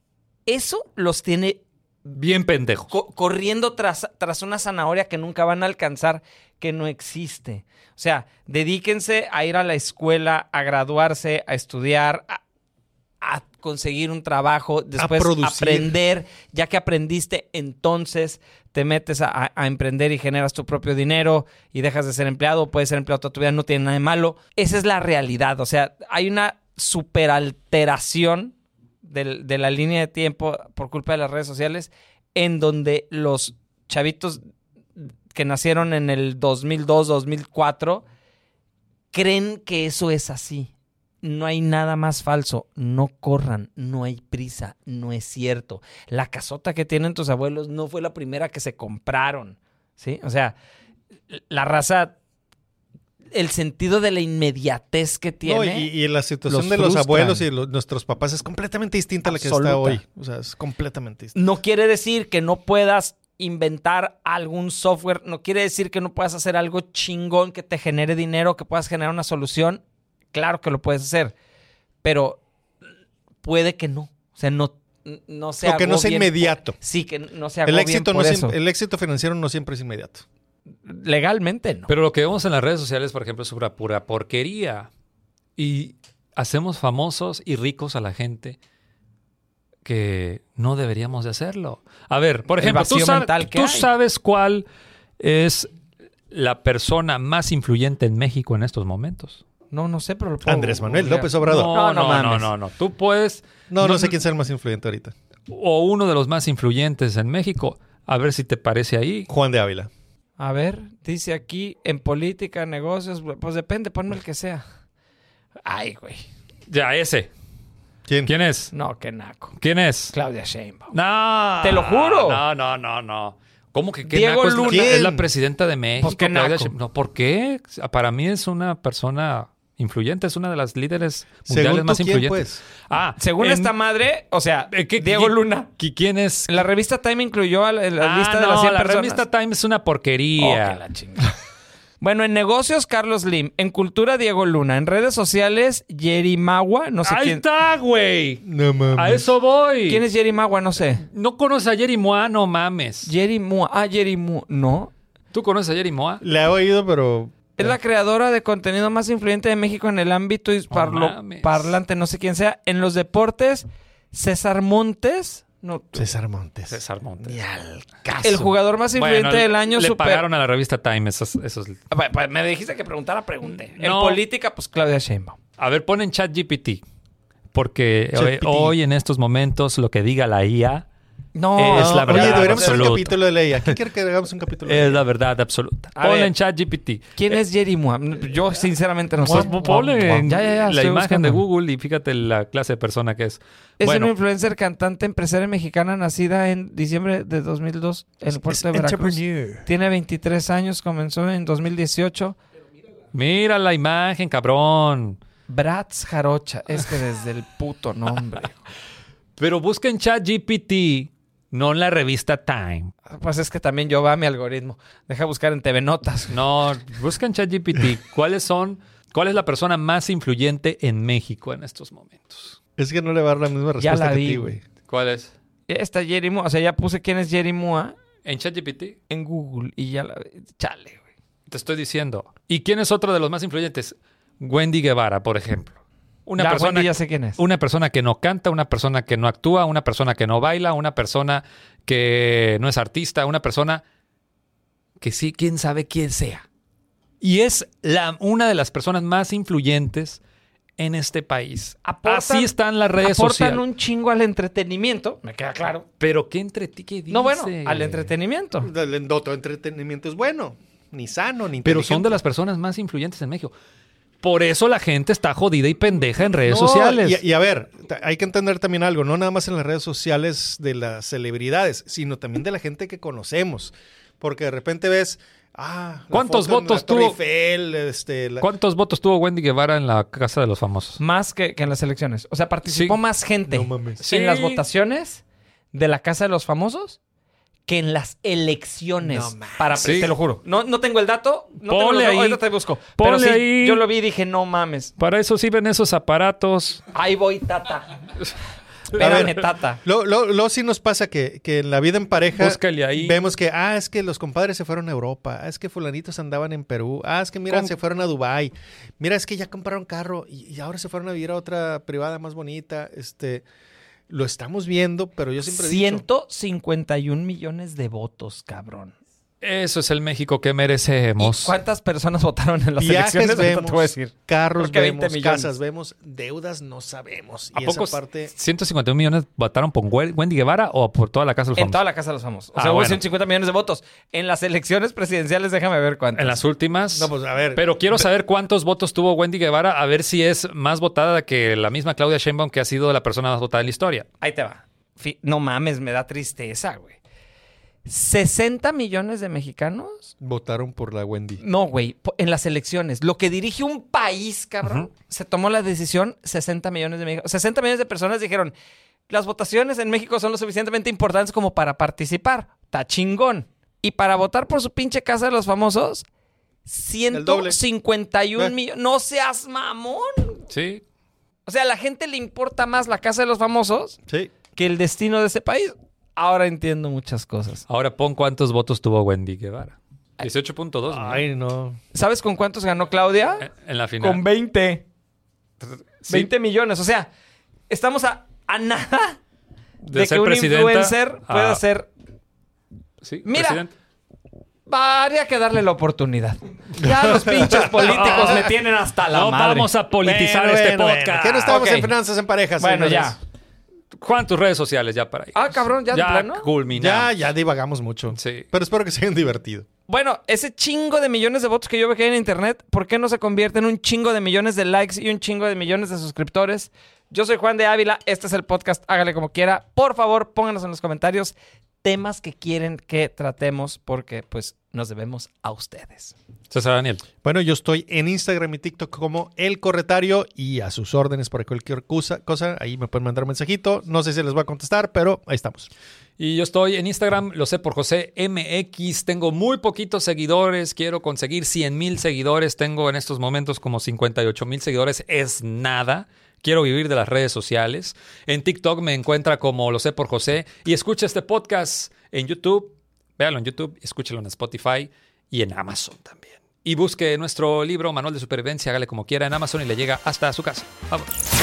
los tiene Bien pendejos. corriendo tras una zanahoria que nunca van a alcanzar, que no existe. O sea, dedíquense a ir a la escuela, a graduarse, a estudiar, a conseguir un trabajo, después producir. aprender. Ya que aprendiste, entonces te metes a emprender y generas tu propio dinero y dejas de ser empleado. Puedes ser empleado toda tu vida, no tiene nada de malo. Esa es la realidad. O sea, hay una superalteración de la línea de tiempo por culpa de las redes sociales, en donde los chavitos que nacieron en el 2002, 2004, creen que eso es así. No hay nada más falso. No corran, no hay prisa, no es cierto. La casota que tienen tus abuelos no fue la primera que se compraron, ¿sí? O sea, la raza, el sentido de la inmediatez que tiene. No, y la situación los de los frustran. abuelos y nuestros papás es completamente distinta a la que está Absoluta. hoy. O sea, es completamente distinta. No quiere decir que no puedas inventar algún software, no quiere decir que no puedas hacer algo chingón que te genere dinero, que puedas generar una solución. Claro que lo puedes hacer, pero puede que no. O sea, no se O que no sea agobien. inmediato. Sí, que no se El agobien éxito, por eso. el éxito financiero no siempre es inmediato. Legalmente no. Pero lo que vemos en las redes sociales, por ejemplo, es una pura porquería. Y hacemos famosos y ricos a la gente que no deberíamos de hacerlo. A ver, por El ejemplo, vacío mental que tú hay. sabes cuál es la persona más influyente en México en estos momentos? No sé, pero lo puedo Andrés Manuel googlear. López Obrador. No mames. No. Tú puedes... No sé quién sea el más influyente ahorita. O uno de los más influyentes en México. A ver si te parece ahí. Juan de Ávila. A ver, dice aquí, en política, negocios, pues depende, ponme el que sea. Ay, güey. Ya, ese. ¿Quién? ¿Quién es? No, qué naco. ¿Quién es? Claudia Sheinbaum. No. Te lo juro. No. ¿Cómo que qué Diego naco? Luna. Es la presidenta de México. Pues qué Claudia naco. Sheinbaum. No, ¿por qué? Para mí es una persona influyente. Es una de las líderes mundiales Según más tú, ¿quién, influyentes. pues? Según esta madre, o sea, Diego Luna. ¿Quién es? La revista Time incluyó a la lista de las 100 la personas. revista Time es una Oh, que porquería. la chingada. Bueno, en negocios, Carlos Lim. En cultura, Diego Luna. En redes sociales, Yerimagua. No sé Ahí quién. está, güey. No mames. A eso voy. ¿Quién es Yerimagua? No sé. ¿No conoces a Jerry Moa? No mames. Yerimua. Yerimua. No. ¿Tú conoces a Jerry Moa? Le he oído, pero... Es la creadora de contenido más influyente de México en el ámbito mames. parlante, no sé quién sea. En los deportes, César Montes. No, César Montes. César Montes. Ni al caso. el jugador más influyente del año. Le super- pagaron a la revista Time esos... Pues me dijiste que preguntara, pregunté. En No. política, pues Claudia Sheinbaum. A ver, ponen ChatGPT. Porque ChatGPT. hoy en estos momentos lo que diga la IA No, es la verdad Oye, deberíamos hacer un absoluta. capítulo de ley. ¿A quién quiere que hagamos un capítulo de es ley? la verdad absoluta. A Ponle ver. en ChatGPT. ¿Quién es Yerimua? Yo sinceramente no sé. Pues ponle en Ya, la estoy imagen de buscando. Google y fíjate la clase de persona que es. Es Bueno, una influencer, cantante, empresaria mexicana nacida en diciembre de 2002 en el puerto de Veracruz. Tiene 23 años, comenzó en 2018. mira la imagen, cabrón. Bratz Jarocha. Es que desde el puto nombre. Pero busquen ChatGPT, no en la revista Time. Pues es que también yo va a mi algoritmo. Deja buscar en TV Notas. No, busquen ChatGPT. ¿Cuál es la persona más influyente en México en estos momentos? Es que no le va a dar la misma Ya respuesta la que vi, a ti, güey. ¿Cuál es? Esta Yerimua, o sea, ya puse quién es Yerimua ¿En ChatGPT? en Google y ya la... Chale, güey. Te estoy diciendo. ¿Y quién es otro de los más influyentes? Wendy Guevara, por ejemplo. Ya, Wendy, ya sé quién es. Una persona que no canta, una persona que no actúa, una persona que no baila, una persona que no es artista, una persona que sí, quién sabe quién sea. Y es una de las personas más influyentes en este país. Así están las redes Aportan sociales. un chingo al entretenimiento, me queda claro. Pero ¿qué dice? No, bueno, al entretenimiento. El doto entretenimiento es bueno. Ni sano, ni Pero son de las personas más influyentes en México. Por eso la gente está jodida y pendeja en redes sociales. Y a ver, hay que entender también algo, no nada más en las redes sociales de las celebridades, sino también de la gente que conocemos. Porque de repente ves, la ¿Cuántos foto en votos la Torre tuvo? Eiffel, ¿Cuántos votos tuvo Wendy Guevara en la Casa de los Famosos? Más que en las elecciones. O sea, participó Sí. más gente No mames. Sí. en las votaciones de la Casa de los Famosos que en las elecciones. No mames. Para, Sí. Te lo juro. No tengo el dato. No tengo Ponle los datos, ahí. ahorita te busco. Ponle Pero sí, ahí. yo lo vi y dije, no mames. Para eso sirven esos aparatos. Ahí voy, tata. A Espérame, ver, tata. Lo sí nos pasa que en la vida en pareja Búscale ahí. vemos que, es que los compadres se fueron a Europa, es que fulanitos andaban en Perú, es que mira, se fueron a Dubái, mira, es que ya compraron carro y ahora se fueron a vivir a otra privada más bonita, lo estamos viendo, pero yo siempre he dicho, 151 millones de votos, cabrón. Eso es el México que ¿Y merecemos. cuántas personas votaron en las viajes elecciones? Ahorita vemos, te voy a decir. carros Creo que 20 vemos, millones. casas vemos, deudas no sabemos. ¿A Y poco esa parte... 151 millones votaron por Wendy Guevara o por toda la Casa de los En Famosos? toda la Casa de los Famosos. O sea, hubo bueno. 150 millones de votos. En las elecciones presidenciales, déjame ver cuántas. En las últimas. No, pues a ver. Pero quiero saber cuántos votos tuvo Wendy Guevara, a ver si es más votada que la misma Claudia Sheinbaum, que ha sido la persona más votada en la historia. Ahí te va. No mames, me da tristeza, güey. 60 millones de mexicanos. Votaron por la Wendy. No, güey, en las elecciones. Lo que dirige un país, cabrón, se tomó la decisión, 60 millones de mexicanos. 60 millones de personas dijeron, las votaciones en México son lo suficientemente importantes como para participar. Está chingón. Y para votar por su pinche Casa de los Famosos, El doble. 151 millones. No seas mamón. Sí. O sea, a la gente le importa más la Casa de los Famosos Sí. que el destino de ese país. Ahora entiendo muchas cosas. Ahora pon cuántos votos tuvo Wendy Guevara. 18.2, ¿no? Ay, no. ¿Sabes con cuántos ganó Claudia? En la final. Con 20. Sí. 20 millones. O sea, estamos a nada de ser que un presidenta influencer pueda a- ser... Sí, Mira. presidente. Habría que darle la oportunidad. Ya los pinches políticos me tienen hasta la No madre. vamos a politizar este podcast. ¿Qué no estamos Ok. en finanzas en parejas? Bueno, señores? ya. Juan, tus redes sociales ya para ahí. Ah, cabrón, ya de plano. culminamos. Ya divagamos mucho. Sí. Pero espero que se hayan divertido. Bueno, ese chingo de millones de votos que yo veo que hay en internet, ¿por qué no se convierte en un chingo de millones de likes y un chingo de millones de suscriptores? Yo soy Juan de Ávila, este es el podcast Hágale Como Quiera. Por favor, pónganos en los comentarios temas que quieren que tratemos porque pues nos debemos a ustedes. César Daniel. Bueno, yo estoy en Instagram y TikTok como El Corretario y a sus órdenes por cualquier cosa. Ahí me pueden mandar un mensajito. No sé si les voy a contestar, pero ahí estamos. Y yo estoy en Instagram, lo sé por José MX. Tengo muy poquitos seguidores. Quiero conseguir 100,000 seguidores. Tengo en estos momentos como 58,000 seguidores. Es nada. Quiero vivir de las redes sociales. En TikTok me encuentra como lo sé por José. Y escucha este podcast en YouTube. Véalo en YouTube, escúchalo en Spotify y en Amazon también. Y busque nuestro libro Manual de Supervivencia, hágale como quiera en Amazon y le llega hasta su casa. Vamos.